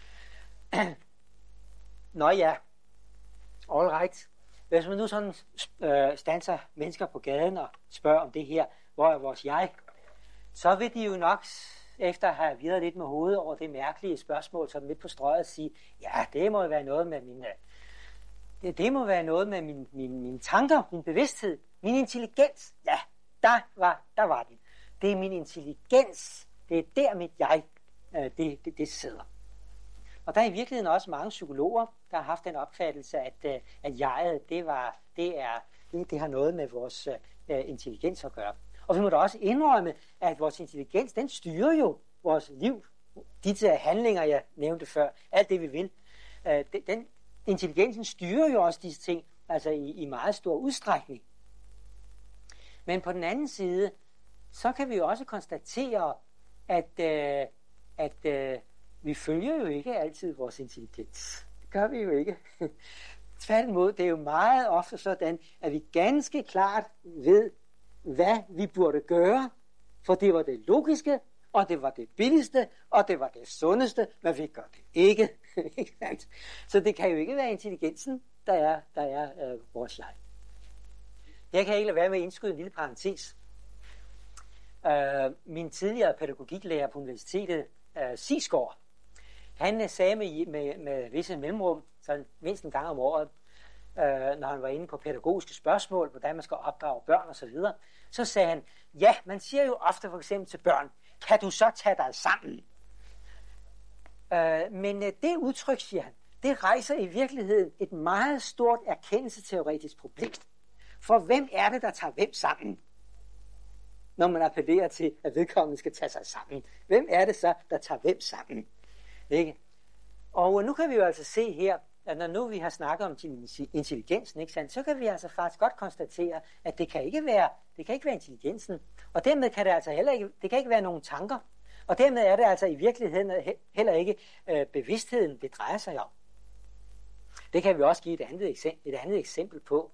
Nå ja, all right. Hvis man nu sådan øh, standser mennesker på gaden og spørger om det her, hvor er vores jeg, så vil de jo nok, efter at have virret lidt med hovedet over det mærkelige spørgsmål, som midt på strøget, sige, ja, det må være noget med mine, det, det må være noget med mine, mine, mine tanker, min bevidsthed, min intelligens. Ja, der var, der var den. Det er min intelligens. Det er der mit jeg, øh, det, det, det sidder. Og der er i virkeligheden også mange psykologer, der har haft den opfattelse, at, at jeget, det, var, det, er, det, det har noget med vores uh, intelligens at gøre. Og vi må da også indrømme, at vores intelligens, den styrer jo vores liv. De handlinger, jeg nævnte før, alt det vi vil. Uh, den intelligensen styrer jo også disse ting, altså i, i meget stor udstrækning. Men på den anden side, så kan vi jo også konstatere, at, uh, at uh, vi følger jo ikke altid vores intelligens. Det gør vi jo ikke. Tværtimod, det er jo meget ofte sådan, at vi ganske klart ved, hvad vi burde gøre, for det var det logiske, og det var det billigste, og det var det sundeste, men vi gør det ikke. Så det kan jo ikke være intelligensen, der er, der er øh, vores jeg. Jeg kan ikke lade være med at indskyde en lille parentes. Øh, min tidligere pædagogiklærer på universitetet, øh, Sigsgaard, han sagde med, med, med visse mellemrum, så mindst en gang om året, øh, når han var inde på pædagogiske spørgsmål, hvordan man skal opdrage børn og så videre, så sagde han, ja, man siger jo ofte for eksempel til børn, kan du så tage dig sammen? Øh, men øh, det udtryk, siger han, det rejser i virkeligheden et meget stort erkendelsesteoretisk problem. For hvem er det, der tager hvem sammen? Når man appellerer til, at vedkommende skal tage sig sammen. Hvem er det så, der tager hvem sammen? Ikke? Og nu kan vi jo altså se her, at når nu vi har snakket om intelligensen, ikke sandt, så kan vi altså faktisk godt konstatere, at det kan ikke være, det kan ikke være intelligensen. Og dermed kan det altså heller ikke, det kan ikke være nogen tanker. Og dermed er det altså i virkeligheden heller ikke øh, bevidstheden, det drejer sig om. Det kan vi også give et andet eksempel, et andet eksempel på.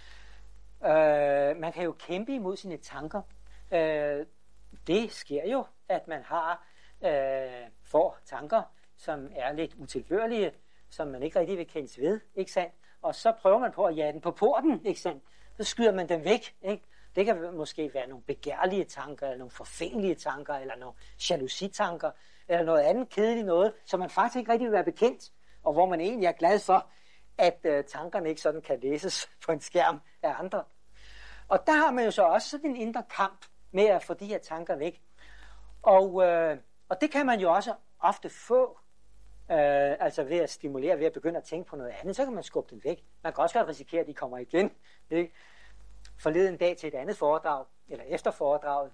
Øh, man kan jo kæmpe imod sine tanker. Øh, det sker jo, at man har øh, får tanker, som er lidt utilbørlige, som man ikke rigtig vil kendes ved, ikke sandt? Og så prøver man på at jage den på porten, ikke sandt? Så skyder man den væk, ikke? Det kan måske være nogle begærlige tanker, eller nogle forfængelige tanker, eller nogle jalousitanker, eller noget andet kedeligt noget, som man faktisk ikke rigtig vil være bekendt, og hvor man egentlig er glad for, at øh, tankerne ikke sådan kan læses på en skærm af andre. Og der har man jo så også sådan en indre kamp med at få de her tanker væk. Og, øh, og det kan man jo også ofte få, øh, altså ved at stimulere, ved at begynde at tænke på noget andet, så kan man skubbe dem væk. Man kan også godt risikere, at de kommer igen. Ikke? Forleden dag til et andet foredrag, eller efter foredraget,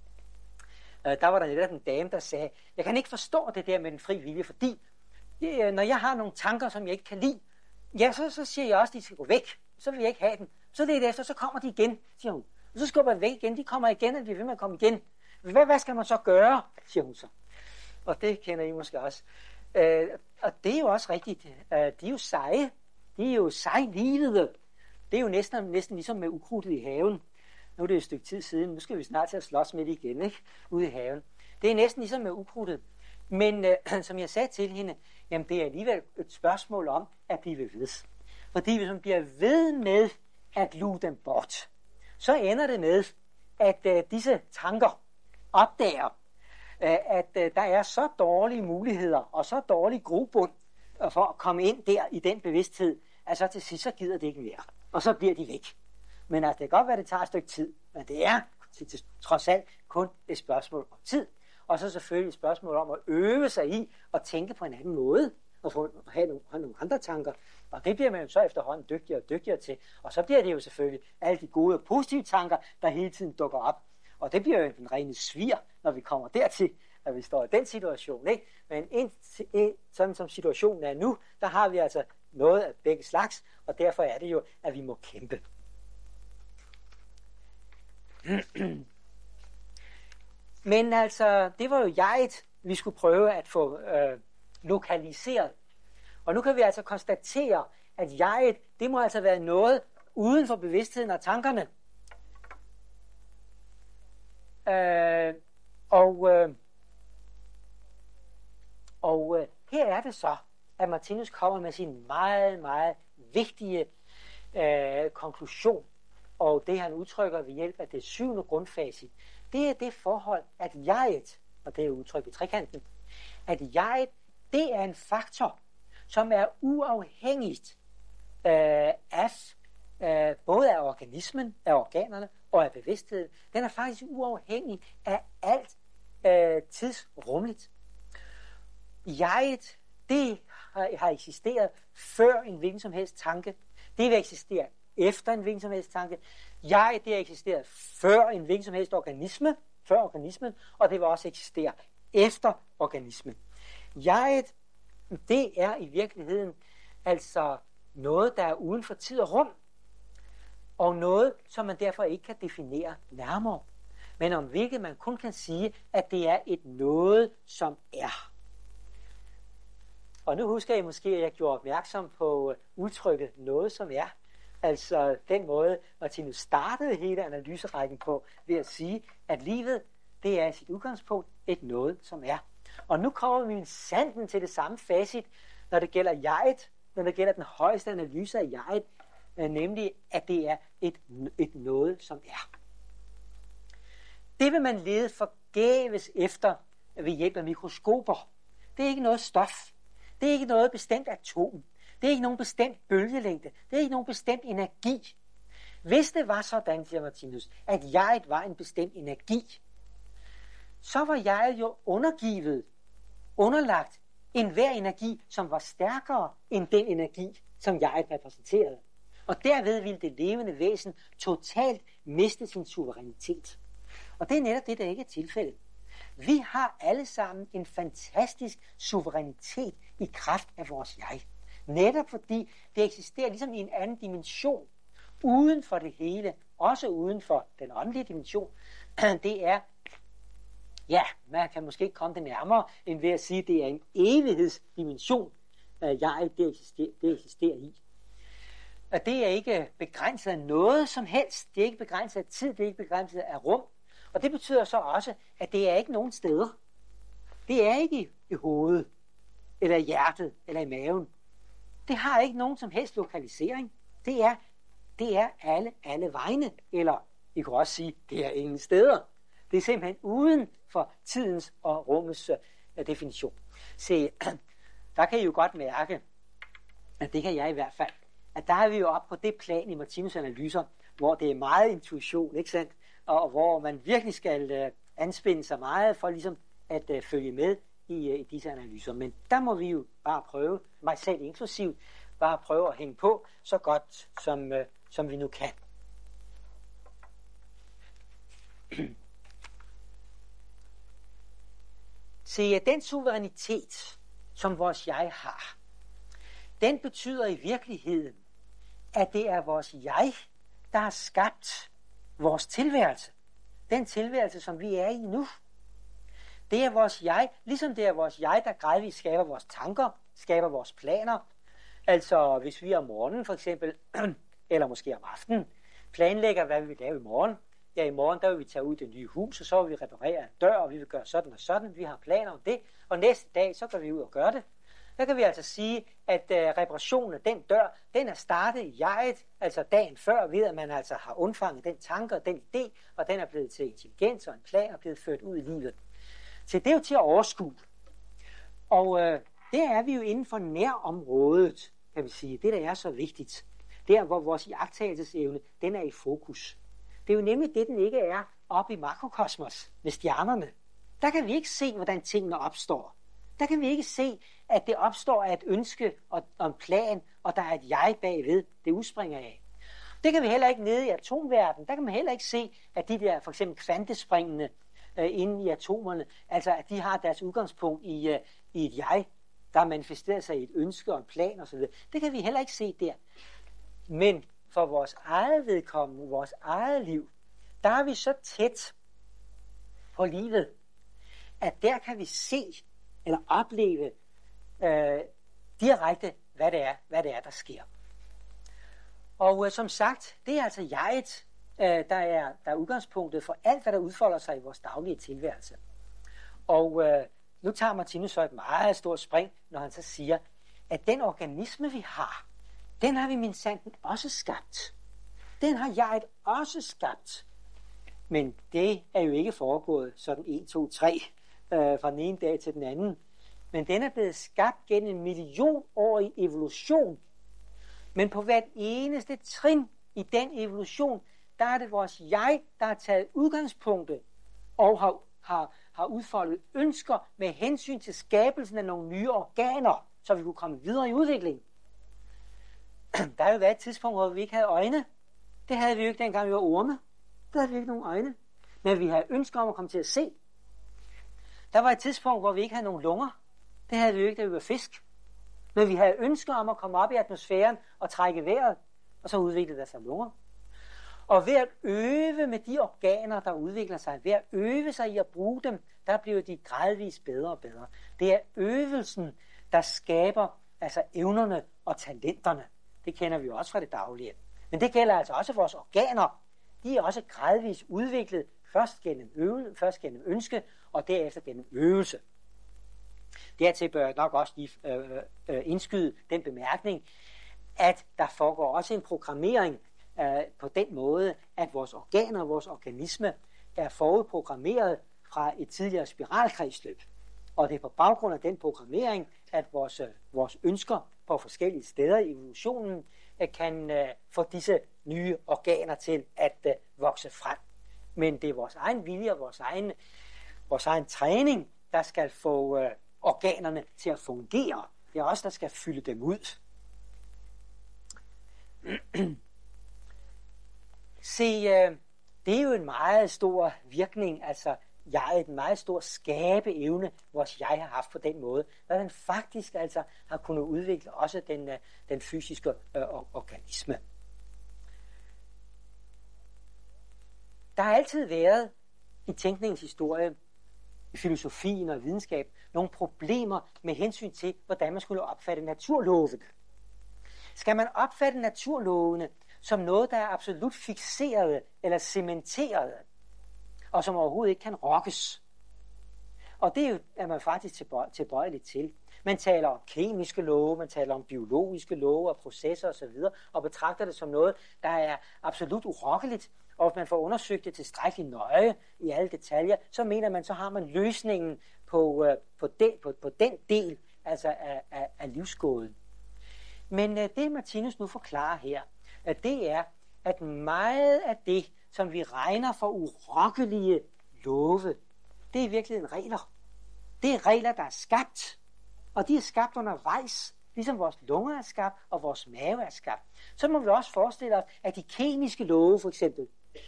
øh, der var der netop en dame, der sagde, jeg kan ikke forstå det der med den fri vilje, fordi øh, når jeg har nogle tanker, som jeg ikke kan lide, ja, så, så siger jeg også, at de skal gå væk. Så vil jeg ikke have dem. Så lidt efter, så kommer de igen, siger hun. Og så skubber jeg væk igen, de kommer igen, og de bliver ved med at komme igen. Hvad, hvad skal man så gøre, siger hun så. Og det kender I måske også. Øh, og det er jo også rigtigt. Øh, de er jo seje. De er jo sejlivede. Det er jo næsten, næsten ligesom med ukrudtet i haven. Nu er det et stykke tid siden. Nu skal vi snart til at slås med det igen, ikke? Ude i haven. Det er næsten ligesom med ukrudtet. Men øh, som jeg sagde til hende, jamen det er alligevel et spørgsmål om at blive ved. Fordi hvis man bliver ved med at luge dem bort, så ender det med, at øh, disse tanker opdager, øh, at øh, der er så dårlige muligheder og så dårlig grobund øh, for at komme ind der i den bevidsthed, at så til sidst så gider det ikke mere. Og så bliver de væk. Men altså, det kan godt være, at det tager et stykke tid, men det er til, til, trods alt kun et spørgsmål om tid. og så selvfølgelig et spørgsmål om at øve sig i at tænke på en anden måde, og få, have, nogle, have nogle andre tanker. Og det bliver man jo så efterhånden dygtigere og dygtigere til. Og så bliver det jo selvfølgelig alle de gode og positive tanker, der hele tiden dukker op. Og det bliver jo en rene svir, når vi kommer dertil, at vi står i den situation. Ikke? Men ind, ind, sådan som situationen er nu, der har vi altså noget af begge slags, og derfor er det jo, at vi må kæmpe. Men altså, det var jo jeget, vi skulle prøve at få øh, lokaliseret. Og nu kan vi altså konstatere, at jeget, det må altså være noget uden for bevidstheden og tankerne. Øh, og øh, og øh, her er det så, at Martinus kommer med sin meget, meget vigtige øh, konklusion. Og det han udtrykker ved hjælp af det syvende grundfacit, det er det forhold, at jeget, og det er udtrykt i trekanten, at jeget, det er en faktor, som er uafhængigt øh, af øh, både af organismen, af organerne og af bevidstheden. Den er faktisk uafhængig af alt øh, tidsrumligt. Jeget, det har, har eksisteret før en hvilken som helst tanke. Det vil eksistere efter en hvilken som helst tanke. Jeg, det har eksisteret før en hvilken som helst organisme, før organismen, og det vil også eksistere efter organismen. Jeget, det er i virkeligheden altså noget, der er uden for tid og rum, og noget, som man derfor ikke kan definere nærmere, men om hvilket man kun kan sige, at det er et noget, som er. Og nu husker I måske, at jeg gjorde opmærksom på udtrykket noget, som er. Altså den måde, Martinus startede hele analyserækken på, ved at sige, at livet, det er i sit udgangspunkt et noget, som er. Og nu kommer vi sanden til det samme facit, når det gælder jeget, når det gælder den højeste analyse af jeget, nemlig at det er et, et noget, som er. Det vil man lede forgæves efter ved hjælp af mikroskoper. Det er ikke noget stof. Det er ikke noget bestemt atom. Det er ikke nogen bestemt bølgelængde. Det er ikke nogen bestemt energi. Hvis det var sådan, siger Martinus, at jeget var en bestemt energi, så var jeget jo undergivet, underlagt enhver energi, som var stærkere end den energi, som jeget repræsenterede. Og derved ville det levende væsen totalt miste sin suverænitet. Og det er netop det, der ikke er tilfældet. Vi har alle sammen en fantastisk suverænitet i kraft af vores jeg. Netop fordi det eksisterer ligesom i en anden dimension, uden for det hele, også uden for den åndelige dimension. Det er, ja, man kan måske ikke komme det nærmere, end ved at sige, at det er en evighedsdimension, jeg det eksisterer, det eksisterer i. Og det er ikke begrænset af noget som helst. Det er ikke begrænset af tid, det er ikke begrænset af rum. Og det betyder så også, at det er ikke nogen steder. Det er ikke i, i hovedet, eller i hjertet, eller i maven. Det har ikke nogen som helst lokalisering. Det er, det er alle, alle vegne. Eller, I kan også sige, det er ingen steder. Det er simpelthen uden for tidens og rummets uh, definition. Se, der kan I jo godt mærke, at det kan jeg i hvert fald, at der er vi jo oppe på det plan i Martinus' analyser, hvor det er meget intuition, ikke sandt? Og hvor man virkelig skal uh, anspænde sig meget for ligesom at uh, følge med i, uh, i disse analyser. Men der må vi jo bare prøve, mig selv inklusivt, bare prøve at hænge på så godt, som, uh, som vi nu kan. Se, den suverænitet, som vores jeg har, den betyder i virkeligheden, at det er vores jeg, der har skabt vores tilværelse. Den tilværelse, som vi er i nu. Det er vores jeg, ligesom det er vores jeg, der gradvist skaber vores tanker, skaber vores planer. Altså hvis vi om morgenen for eksempel, eller måske om aftenen, planlægger, hvad vi vil lave i morgen. Ja, i morgen der vil vi tage ud i det nye hus, og så vil vi reparere en dør, og vi vil gøre sådan og sådan. Vi har planer om det, og næste dag, så går vi ud og gør det. Der kan vi altså sige, at uh, reparationen af den dør, den er startet i jeget, altså dagen før, ved at man altså har undfanget den tanke og den idé, og den er blevet til intelligens og en plan og blevet ført ud i livet. Så det er jo til at overskue. Og uh, det er vi jo inden for nærområdet, kan vi sige. Det, der er så vigtigt. Der, hvor vores iagttagelsesevne, den er i fokus. Det er jo nemlig det, den ikke er oppe i makrokosmos med stjernerne. der kan vi ikke se, hvordan tingene opstår. Der kan vi ikke se, at det opstår af et ønske og, og en plan, og der er et jeg bagved, det udspringer af. Det kan vi heller ikke nede i atomverdenen. Der kan man heller ikke se, at de der for eksempel kvantespringende øh, inde i atomerne, altså at de har deres udgangspunkt i, øh, i et jeg, der manifesterer sig i et ønske og en plan osv. Det kan vi heller ikke se der. Men for vores eget vedkommende, vores eget liv, der er vi så tæt på livet, at der kan vi se eller opleve øh, direkte, hvad det er, hvad det er, der sker. Og øh, som sagt, det er altså jeget, øh, der, er, der er udgangspunktet for alt, hvad der udfolder sig i vores daglige tilværelse. Og øh, nu tager Martinus så et meget stort spring, når han så siger, at den organisme, vi har, den har vi minsandten også skabt. Den har jeget også skabt. Men det er jo ikke foregået sådan en, to, tre øh, fra den ene dag til den anden. Men den er blevet skabt gennem en millionårig evolution. Men på hvert eneste trin i den evolution, der er det vores jeg, der har taget udgangspunktet og har, har, har udfoldet ønsker med hensyn til skabelsen af nogle nye organer, så vi kunne komme videre i udviklingen. Der har jo været et tidspunkt, hvor vi ikke havde øjne. Det havde vi jo ikke, dengang vi var orme. Der havde vi ikke nogen øjne. Men vi havde ønsker om at komme til at se. Der var et tidspunkt, hvor vi ikke havde nogen lunger. Det havde vi jo ikke, da vi var fisk. Men vi havde ønsker om at komme op i atmosfæren og trække vejret, og så udviklede der sig lunger. Og ved at øve med de organer, der udvikler sig, ved at øve sig i at bruge dem, der bliver de gradvist bedre og bedre. Det er øvelsen, der skaber altså evnerne og talenterne. Det kender vi jo også fra det daglige. Men det gælder altså også vores organer. De er også gradvist udviklet, først gennem, øve, først gennem ønske, og derefter gennem øvelse. Dertil bør jeg nok også lige øh, øh, indskyde den bemærkning, at der foregår også en programmering øh, på den måde, at vores organer og vores organisme er forudprogrammeret fra et tidligere spiralkredsløb. Og det er på baggrund af den programmering, at vores, øh, vores ønsker på forskellige steder i evolutionen øh, kan øh, få disse nye organer til at øh, vokse frem. Men det er vores egen vilje og vores egen, vores egen træning, der skal få øh, organerne til at fungere. Det er os, der skal fylde dem ud. Se, øh, det er jo en meget stor virkning, altså jeg, en meget stor skabeevne, vores jeg har haft på den måde, at den faktisk altså har kunnet udvikle også den, den fysiske øh, organisme. Der har altid været i tænkningens historie, i filosofien og videnskab, nogle problemer med hensyn til, hvordan man skulle opfatte naturlovene. Skal man opfatte naturlovene som noget, der er absolut fikseret eller cementeret, og som overhovedet ikke kan rokkes? Og det er, jo, er man faktisk tilbøjelig til. Man taler om kemiske love, man taler om biologiske love og processer osv., og betragter det som noget, der er absolut urokkeligt. Og hvis man får undersøgt det tilstrækkeligt nøje i alle detaljer, så mener man, så har man løsningen på, øh, på, den, på, på den del altså af, af, af livsgåden. Men øh, det Martinus nu forklarer her, at det er, at meget af det, som vi regner for urokkelige love, det er i virkeligheden regler. Det er regler, der er skabt, og de er skabt undervejs, ligesom vores lunger er skabt, og vores mave er skabt. Så må vi også forestille os, at de kemiske love, for eksempel,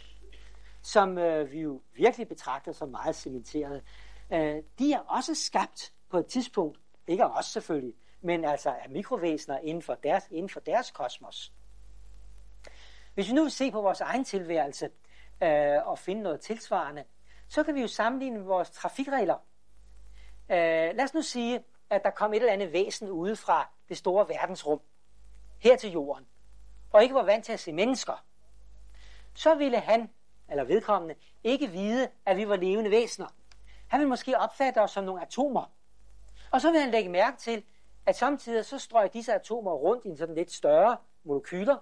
som øh, vi jo virkelig betragter som meget cementerede, øh, de er også skabt på et tidspunkt, ikke af os selvfølgelig, men altså af mikrovæsener inden for deres, inden for deres kosmos. Hvis vi nu vil se på vores egen tilværelse øh, og finde noget tilsvarende, så kan vi jo sammenligne med vores trafikregler. Øh, lad os nu sige, at der kom et eller andet væsen ude fra det store verdensrum her til jorden, og ikke var vant til at se mennesker. Så ville han, eller vedkommende, ikke vide, at vi var levende væsener. Han ville måske opfatte os som nogle atomer. Og så vil han lægge mærke til, at samtidig så strøg disse atomer rundt i en sådan lidt større molekyler,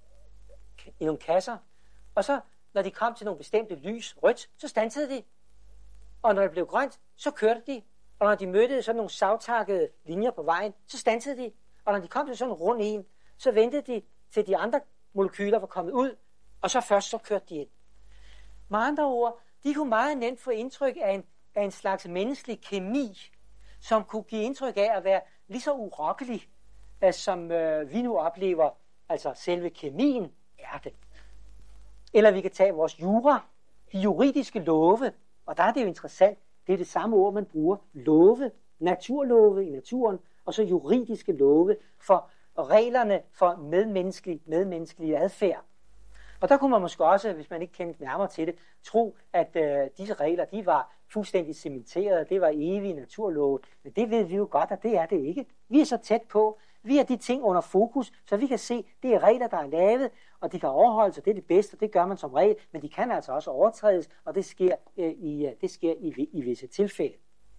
i nogle kasser, og så, når de kom til nogle bestemte lys, rødt, så standsede de. Og når det blev grønt, så kørte de. Og når de mødte sådan nogle savtakkede linjer på vejen, så standsede de. Og når de kom til sådan en rund en, så ventede de til de andre molekyler var kommet ud, og så først så kørte de ind. Med andre ord, de kunne meget nemt få indtryk af en af en slags menneskelig kemi, som kunne give indtryk af at være lige så urokkelig, som øh, vi nu oplever, altså selve kemien er det. Eller vi kan tage vores jura, de juridiske love, og der er det jo interessant, det er det samme ord, man bruger, love, naturlove i naturen, og så juridiske love for reglerne for medmenneskelig, medmenneskelig adfærd. Og der kunne man måske også, hvis man ikke kendte nærmere til det, tro, at øh, disse regler, de var fuldstændig cementerede, det var evige naturlove. Men det ved vi jo godt, at det er det ikke. Vi er så tæt på. Vi har de ting under fokus, så vi kan se, det er regler, der er lavet, og de kan overholdes, og det er det bedste, og det gør man som regel, men de kan altså også overtrædes, og det sker, øh, i, det sker i, i visse tilfælde.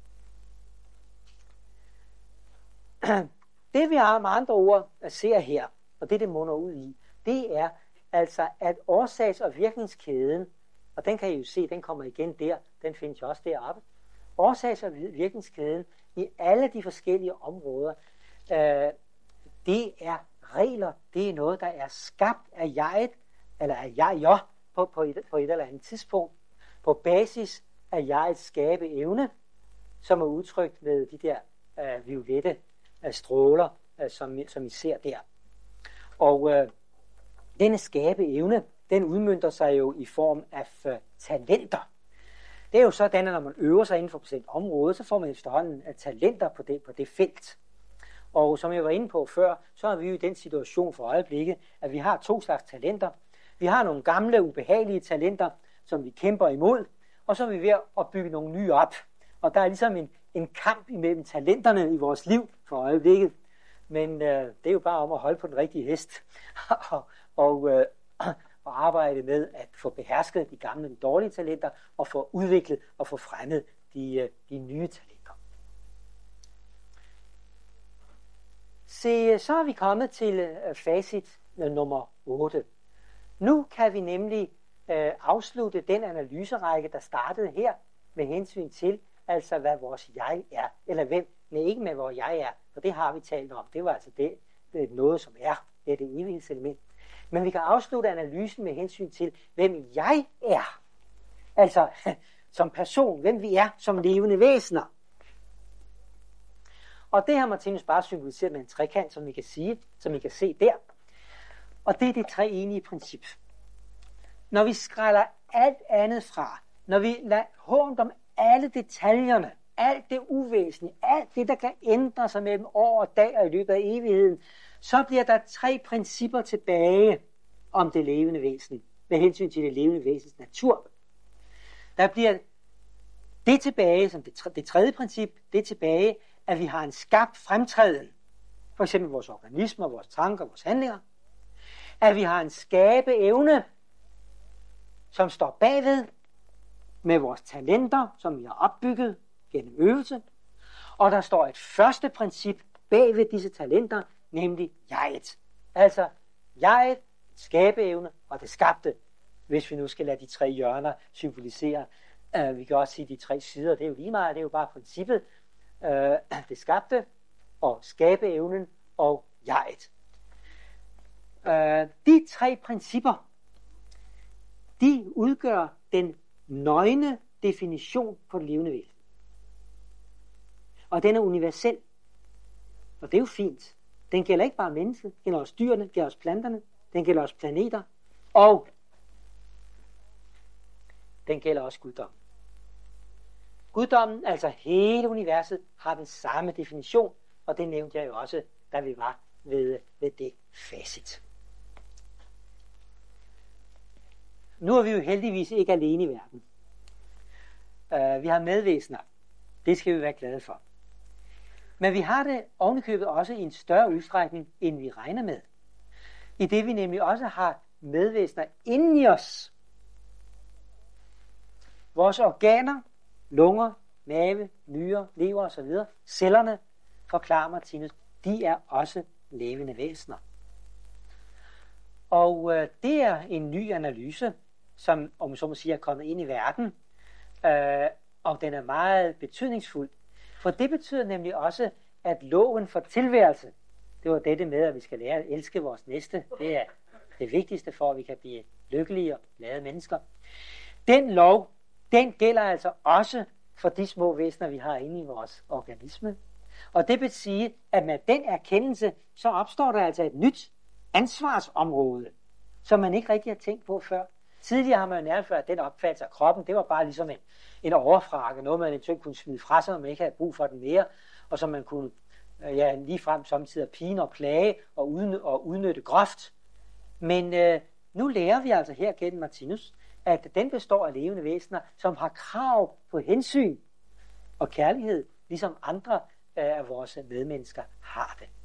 Det vi har med andre ord at se her, og det det munder ud i, det er altså, at årsags- og virkningskæden, og den kan I jo se, den kommer igen der, den findes jo også deroppe, årsags- og virkningskæden i alle de forskellige områder, øh, det er regler, det er noget, der er skabt af jeget, eller af jeg, jo, på, på, et, på et eller andet tidspunkt, på basis af jegets skabeevne, som er udtrykt med de der øh, violette øh, stråler, øh, som, som I ser der. Og øh, denne skabeevne, den udmønter sig jo i form af øh, talenter. Det er jo sådan, at når man øver sig inden for et bestemt område, så får man efterhånden uh, talenter på det, på det felt. Og som jeg var inde på før, så er vi jo i den situation for øjeblikket, at vi har to slags talenter. Vi har nogle gamle, ubehagelige talenter, som vi kæmper imod, og så er vi ved at bygge nogle nye op. Og der er ligesom en, en kamp imellem talenterne i vores liv for øjeblikket. Men øh, det er jo bare om at holde på den rigtige hest og, og, øh, og arbejde med at få behersket de gamle, de dårlige talenter og få udviklet og få fremmet de, de nye talenter. Se, så er vi kommet til øh, facit øh, nummer otte. Nu kan vi nemlig øh, afslutte den analyserække, der startede her med hensyn til, altså hvad vores jeg er, eller hvem, men ikke med hvor jeg er, for det har vi talt om. Det var altså det, det er noget, som er, det er det evighedselement. Men vi kan afslutte analysen med hensyn til, hvem jeg er. Altså som person, hvem vi er som levende væsener. Og det har Martinus bare symboliseret med en trekant, som vi kan sige, som I kan se der. Og det er det treenige princip. Når vi skræller alt andet fra, når vi lader hånd om alle detaljerne, alt det uvæsentlige, alt det, der kan ændre sig mellem år og dag og i løbet af evigheden, så bliver der tre principper tilbage om det levende væsen, med hensyn til det levende væsens natur. Der bliver det tilbage, som det, det tredje princip, det tilbage, at vi har en skabt fremtræden, for eksempel vores organismer, vores tanker, vores handlinger, at vi har en skabeevne, som står bagved, med vores talenter, som vi har opbygget gennem øvelse, og der står et første princip bagved disse talenter, nemlig jeget. Altså jeget, skabeevne og det skabte, hvis vi nu skal lade de tre hjørner symbolisere. Uh, vi kan også sige de tre sider, det er jo lige meget, det er jo bare princippet. Uh, det skabte og skabeevnen og jeget. Uh, de tre principper, de udgør den nøgne definition på det levende væsen. Og den er universel. Og det er jo fint. Den gælder ikke bare mennesket, den gælder også dyrene, den gælder også planterne, den gælder også planeter, og den gælder også guddommen. Guddommen, altså hele universet, har den samme definition, og det nævnte jeg jo også, da vi var ved, ved det facit. Nu er vi jo heldigvis ikke alene i verden. Uh, vi har medvæsener. Det skal vi være glade for. Men vi har det ovenikøbet også i en større udstrækning, end vi regner med. I det vi nemlig også har medvæsener inde i os. Vores organer, lunger, mave, nyrer, lever osv., cellerne, forklarer Martinus, de er også levende væsener. Og øh, det er en ny analyse, som om så må sige er kommet ind i verden, øh, og den er meget betydningsfuld. For det betyder nemlig også, at loven for tilværelse, det var dette med, at vi skal lære at elske vores næste, det er det vigtigste for, at vi kan blive lykkelige og glade mennesker. Den lov, den gælder altså også for de små væsener, vi har inde i vores organisme. Og det vil sige, at med den erkendelse, så opstår der altså et nyt ansvarsområde, som man ikke rigtig har tænkt på før. Tidligere har man jo nærmest været den opfattelse af kroppen, det var bare ligesom en, en overfrakke, noget man eventuelt kunne smide fra sig, når man ikke havde brug for den mere, og som man kunne ja, ligefrem samtidig pine og plage og udnytte, og udnytte groft. Men øh, nu lærer vi altså her gennem Martinus, at den består af levende væsener, som har krav på hensyn og kærlighed, ligesom andre øh, af vores medmennesker har det.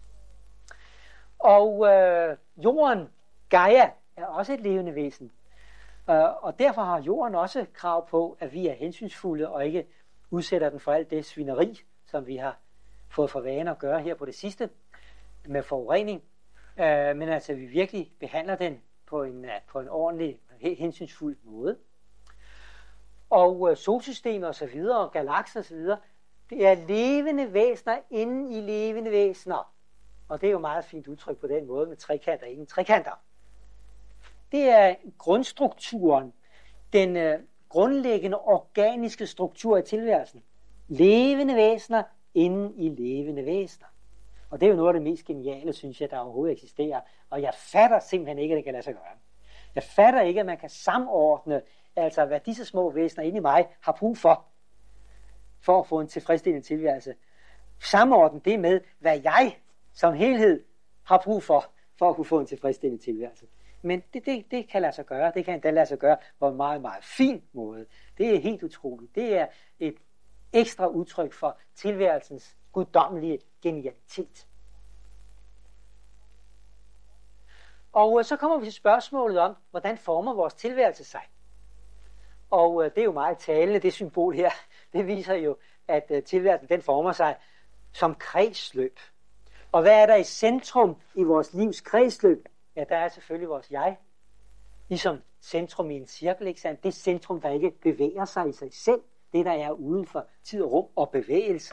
Og øh, jorden, Gaia, er også et levende væsen. Øh, og derfor har jorden også krav på, at vi er hensynsfulde og ikke udsætter den for alt det svineri, som vi har fået for vane at gøre her på det sidste med forurening. Øh, men altså, vi virkelig behandler den på en, på en ordentlig, hensynsfuld måde. Og øh, solsystemet og så videre, og galakser og så videre, det er levende væsener inden i levende væsener. Og det er jo meget fint udtryk på den måde med trekanter, ingen trekanter. Det er grundstrukturen, den øh, grundlæggende organiske struktur i tilværelsen. Levende væsener inden i levende væsener. Og det er jo noget af det mest geniale, synes jeg, der overhovedet eksisterer. Og jeg fatter simpelthen ikke, at det kan lade sig gøre. Jeg fatter ikke, at man kan samordne, altså hvad disse små væsener inde i mig har brug for, for at få en tilfredsstillende tilværelse. Samordne det med, hvad jeg som helhed har brug for, for at kunne få en tilfredsstillende tilværelse. Men det, det, det kan lade sig gøre. Det kan endda lade sig gøre på en meget, meget fin måde. Det er helt utroligt. Det er et ekstra udtryk for tilværelsens guddommelige genialitet. Og så kommer vi til spørgsmålet om, hvordan former vores tilværelse sig? Og det er jo meget talende, det symbol her. Det viser jo, at tilværelsen den former sig som kredsløb. Og hvad er der i centrum i vores livs kredsløb? Ja, der er selvfølgelig vores jeg. Ligesom centrum i en cirkel, ikke sandt? Det centrum, der ikke bevæger sig i sig selv. Det, der er uden for tid og rum og bevægelse.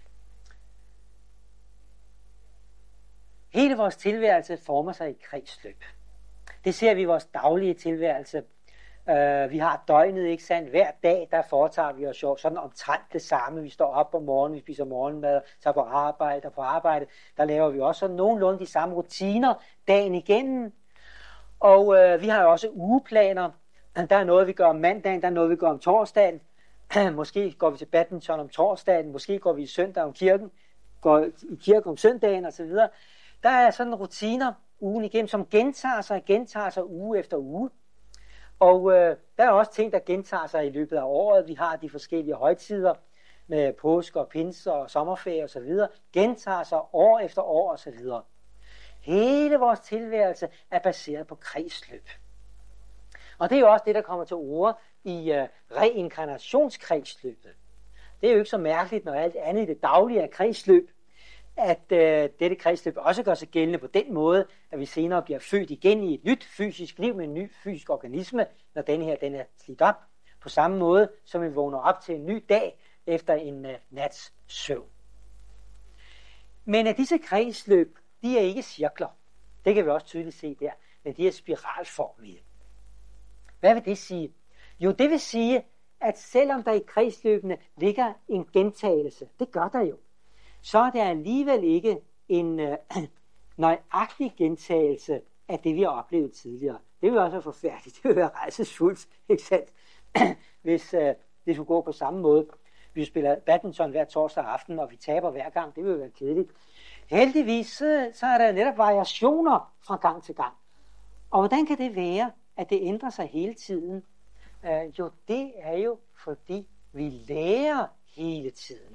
Hele vores tilværelse former sig i kredsløb. Det ser vi i vores daglige tilværelse. Uh, vi har døgnet, ikke sandt? Hver dag, der foretager vi os jo sådan omtrent det samme. Vi står op om morgenen, vi spiser morgenmad, tager på arbejde, og på arbejde, der laver vi også sådan nogenlunde de samme rutiner dagen igennem. Og uh, vi har jo også ugeplaner. Der er noget, vi gør om mandagen, der er noget, vi gør om torsdagen. Måske går vi til badminton om torsdagen, måske går vi i søndag om kirken, går i kirke om søndagen osv. Der er sådan rutiner ugen igennem, som gentager sig og gentager sig uge efter uge. Og øh, der er også ting, der gentager sig i løbet af året. Vi har de forskellige højtider med påske og pinse og sommerferie osv. Gentager sig år efter år osv. Hele vores tilværelse er baseret på kredsløb. Og det er jo også det, der kommer til orde i øh, reinkarnationskredsløbet. Det er jo ikke så mærkeligt, når alt andet i det daglige er kredsløb, at øh, dette kredsløb også gør sig gældende på den måde, at vi senere bliver født igen i et nyt fysisk liv med en ny fysisk organisme, når denne her den er slidt op. På samme måde, som vi vågner op til en ny dag efter en øh, nats søvn. Men at disse kredsløb, de er ikke cirkler. Det kan vi også tydeligt se der, men de er spiralformige. Hvad vil det sige? Jo, det vil sige, at selvom der i kredsløbene ligger en gentagelse, det gør der jo, så er det alligevel ikke en øh, nøjagtig gentagelse af det, vi har oplevet tidligere. Det vil også være forfærdeligt. Det vil være rejsesfuldt, ikke sandt? Hvis øh, det skulle gå på samme måde. Vi spiller badminton hver torsdag aften, og vi taber hver gang. Det vil være kedeligt. Heldigvis så, så er der netop variationer fra gang til gang. Og hvordan kan det være, at det ændrer sig hele tiden? Øh, jo, det er jo, fordi vi lærer hele tiden.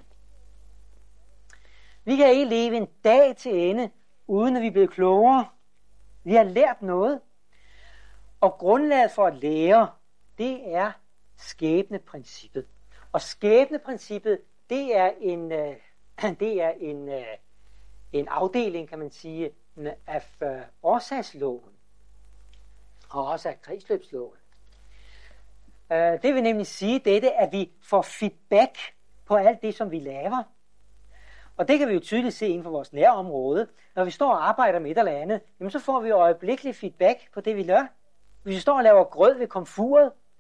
Vi kan ikke leve en dag til ende, uden at vi er blevet klogere. Vi har lært noget. Og grundlaget for at lære, det er skæbneprincippet. Og skæbneprincippet, det er en, øh, det er en, øh, en afdeling, kan man sige, af øh, årsagsloven. Og også af kredsløbsloven. Øh, det vil nemlig sige dette, at vi får feedback på alt det, som vi laver. Og det kan vi jo tydeligt se inden for vores nærområde. Når vi står og arbejder med et eller andet, jamen så får vi øjeblikkelig feedback på det, vi gør. Hvis vi står og laver grød ved komfuret,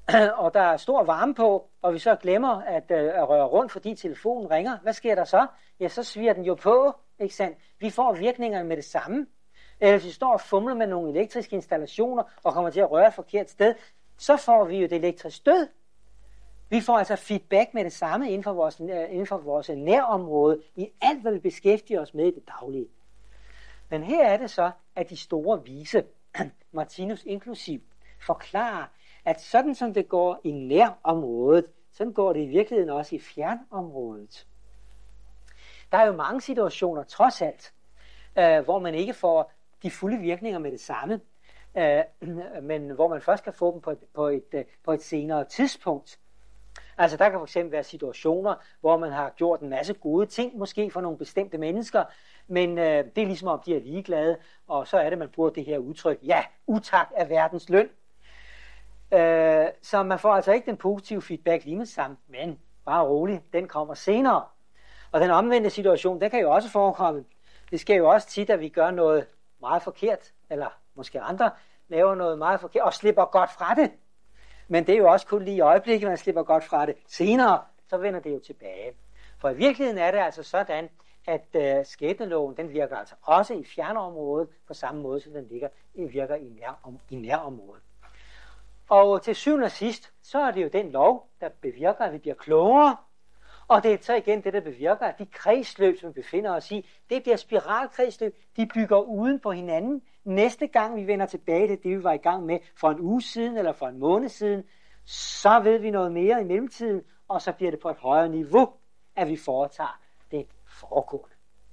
og der er stor varme på, og vi så glemmer at, øh, at røre rundt, fordi telefonen ringer, hvad sker der så? Ja, så sviger den jo på, ikke sandt? Vi får virkningerne med det samme. Eller hvis vi står og fumler med nogle elektriske installationer, og kommer til at røre et forkert sted, så får vi jo det elektrisk stød. Vi får altså feedback med det samme inden for vores, inden for vores nærområde, i alt, hvad vi beskæftiger os med i det daglige. Men her er det så, at de store vise, Martinus inklusiv, forklarer, at sådan som det går i nærområdet, sådan går det i virkeligheden også i fjernområdet. Der er jo mange situationer, trods alt, øh, hvor man ikke får de fulde virkninger med det samme, øh, men hvor man først kan få dem på et, på et, på et senere tidspunkt. Altså der kan fx være situationer, hvor man har gjort en masse gode ting, måske for nogle bestemte mennesker, men øh, det er ligesom om de er ligeglade, og så er det, man bruger det her udtryk, ja, utak er verdens løn. Øh, så man får altså ikke den positive feedback lige med sammen, men bare rolig, den kommer senere. Og den omvendte situation, den kan jo også forekomme. Det sker jo også tit, at vi gør noget meget forkert, eller måske andre laver noget meget forkert, og slipper godt fra det. Men det er jo også kun lige i øjeblikket, man slipper godt fra det. Senere, så vender det jo tilbage. For i virkeligheden er det altså sådan, at øh, skæbneloven, den virker altså også i fjernområdet, på samme måde, som den ligger, virker i, nær, i nærområdet. Og til syvende og sidst, så er det jo den lov, der bevirker, at vi bliver klogere. Og det er så igen det, der bevirker, at de kredsløb, som vi befinder os i, det bliver spiralkredsløb, de bygger uden på hinanden. Næste gang vi vender tilbage til det, vi var i gang med for en uge siden eller for en måned siden, så ved vi noget mere i mellemtiden, og så bliver det på et højere niveau, at vi foretager det foregående.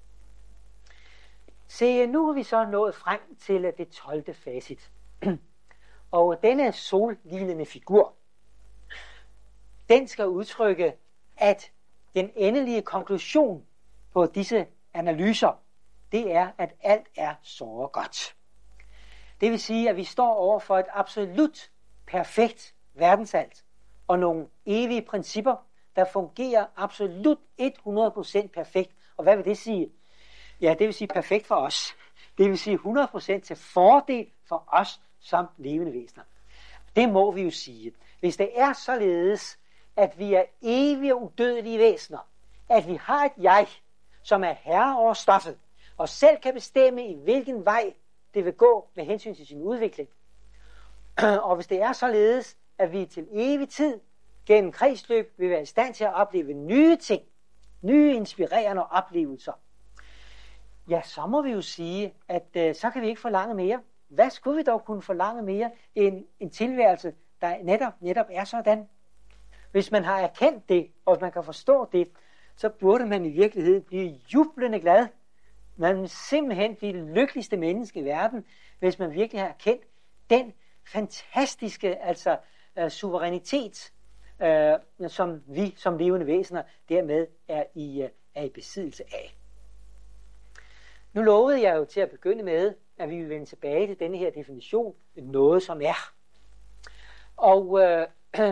Se, nu har vi så nået frem til det tolvte facit. Og denne sollignende figur, den skal udtrykke, at den endelige konklusion på disse analyser, det er, at alt er så godt. Det vil sige, at vi står over for et absolut perfekt verdensalt, og nogle evige principper, der fungerer absolut hundrede procent perfekt. Og hvad vil det sige? Ja, det vil sige perfekt for os. Det vil sige hundrede procent til fordel for os som levende væsener. Det må vi jo sige. Hvis det er således, at vi er evige og udødelige væsener, at vi har et jeg, som er herre over stoffet, og selv kan bestemme, i hvilken vej det vil gå med hensyn til sin udvikling. Og hvis det er således, at vi til evig tid gennem kredsløb vil være i stand til at opleve nye ting, nye inspirerende oplevelser, ja, så må vi jo sige, at øh, så kan vi ikke forlange mere. Hvad skulle vi dog kunne forlange mere end en tilværelse, der netop, netop er sådan? Hvis man har erkendt det, og hvis man kan forstå det, så burde man i virkeligheden blive jublende glad. Man vil simpelthen blive det lykkeligste menneske i verden, hvis man virkelig har erkendt den fantastiske altså, uh, suverænitet, uh, som vi som levende væsener dermed er i, uh, er i besiddelse af. Nu lovede jeg jo til at begynde med, at vi vil vende tilbage til denne her definition, noget som er. Og uh,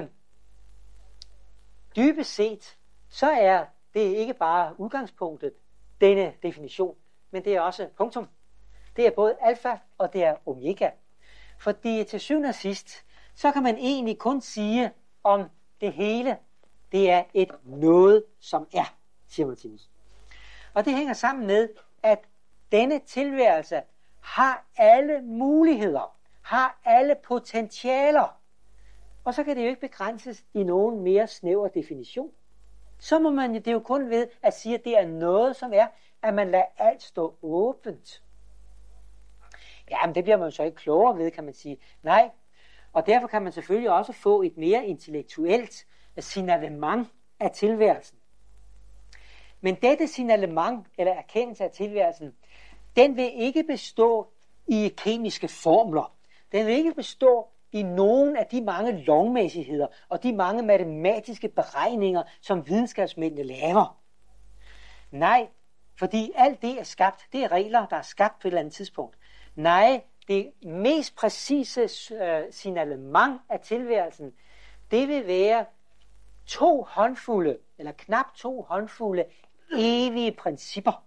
dybest set, så er det ikke bare udgangspunktet, denne definition, men det er også punktum. Det er både alfa og det er omega. Fordi til syvende og sidst, så kan man egentlig kun sige om det hele, det er et noget, som er, siger Martinus. Og det hænger sammen med, at denne tilværelse har alle muligheder, har alle potentialer. Og så kan det jo ikke begrænses i nogen mere snæver definition. Så må man det er jo kun ved at sige, at det er noget, som er, at man lader alt stå åbent. Jamen, det bliver man jo så ikke klogere ved, kan man sige. Nej, og derfor kan man selvfølgelig også få et mere intellektuelt signalement af tilværelsen. Men dette signalement, eller erkendelse af tilværelsen, den vil ikke bestå i kemiske formler. Den vil ikke bestå i nogen af de mange lovmæssigheder og de mange matematiske beregninger, som videnskabsmændene laver. Nej, fordi alt det er skabt, det er regler, der er skabt på et eller andet tidspunkt. Nej, det mest præcise øh, signalement af tilværelsen, det vil være to håndfulde, eller knap to håndfulde, evige principper.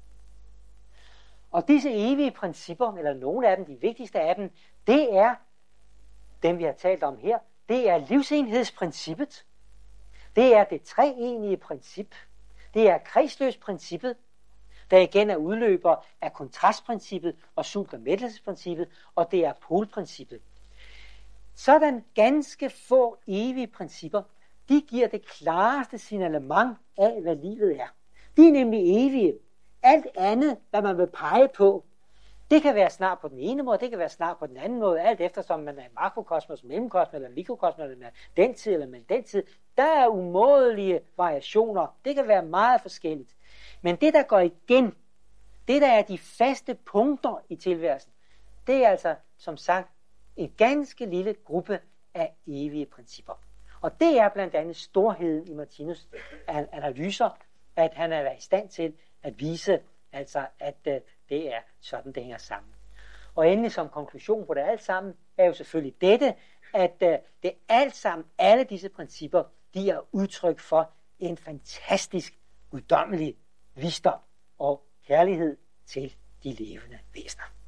Og disse evige principper, eller nogle af dem, de vigtigste af dem, det er dem, vi har talt om her, det er livsenhedsprincippet. Det er det treenige princip. Det er kredsløbsprincippet, der igen er udløber af kontrastprincippet og sult- og mættelsesprincippet, og det er polprincippet. Sådan ganske få evige principper, de giver det klareste signalement af, hvad livet er. De er nemlig evige. Alt andet, hvad man vil pege på, det kan være snart på den ene måde, det kan være snart på den anden måde, alt eftersom man er makrokosmos, mellemkosmos eller mikrokosmos, eller den tid eller mellem den tid. Der er umådelige variationer. Det kan være meget forskelligt. Men det, der går igen, det, der er de faste punkter i tilværelsen, det er altså, som sagt, en ganske lille gruppe af evige principper. Og det er blandt andet storheden i Martinus' analyser, at han er i stand til at vise, altså, at uh, det er sådan, det hænger sammen. Og endelig som konklusion på det alt sammen, er jo selvfølgelig dette, at uh, det alt sammen, alle disse principper, de er udtryk for en fantastisk, guddommelig visdom og kærlighed til de levende væsener.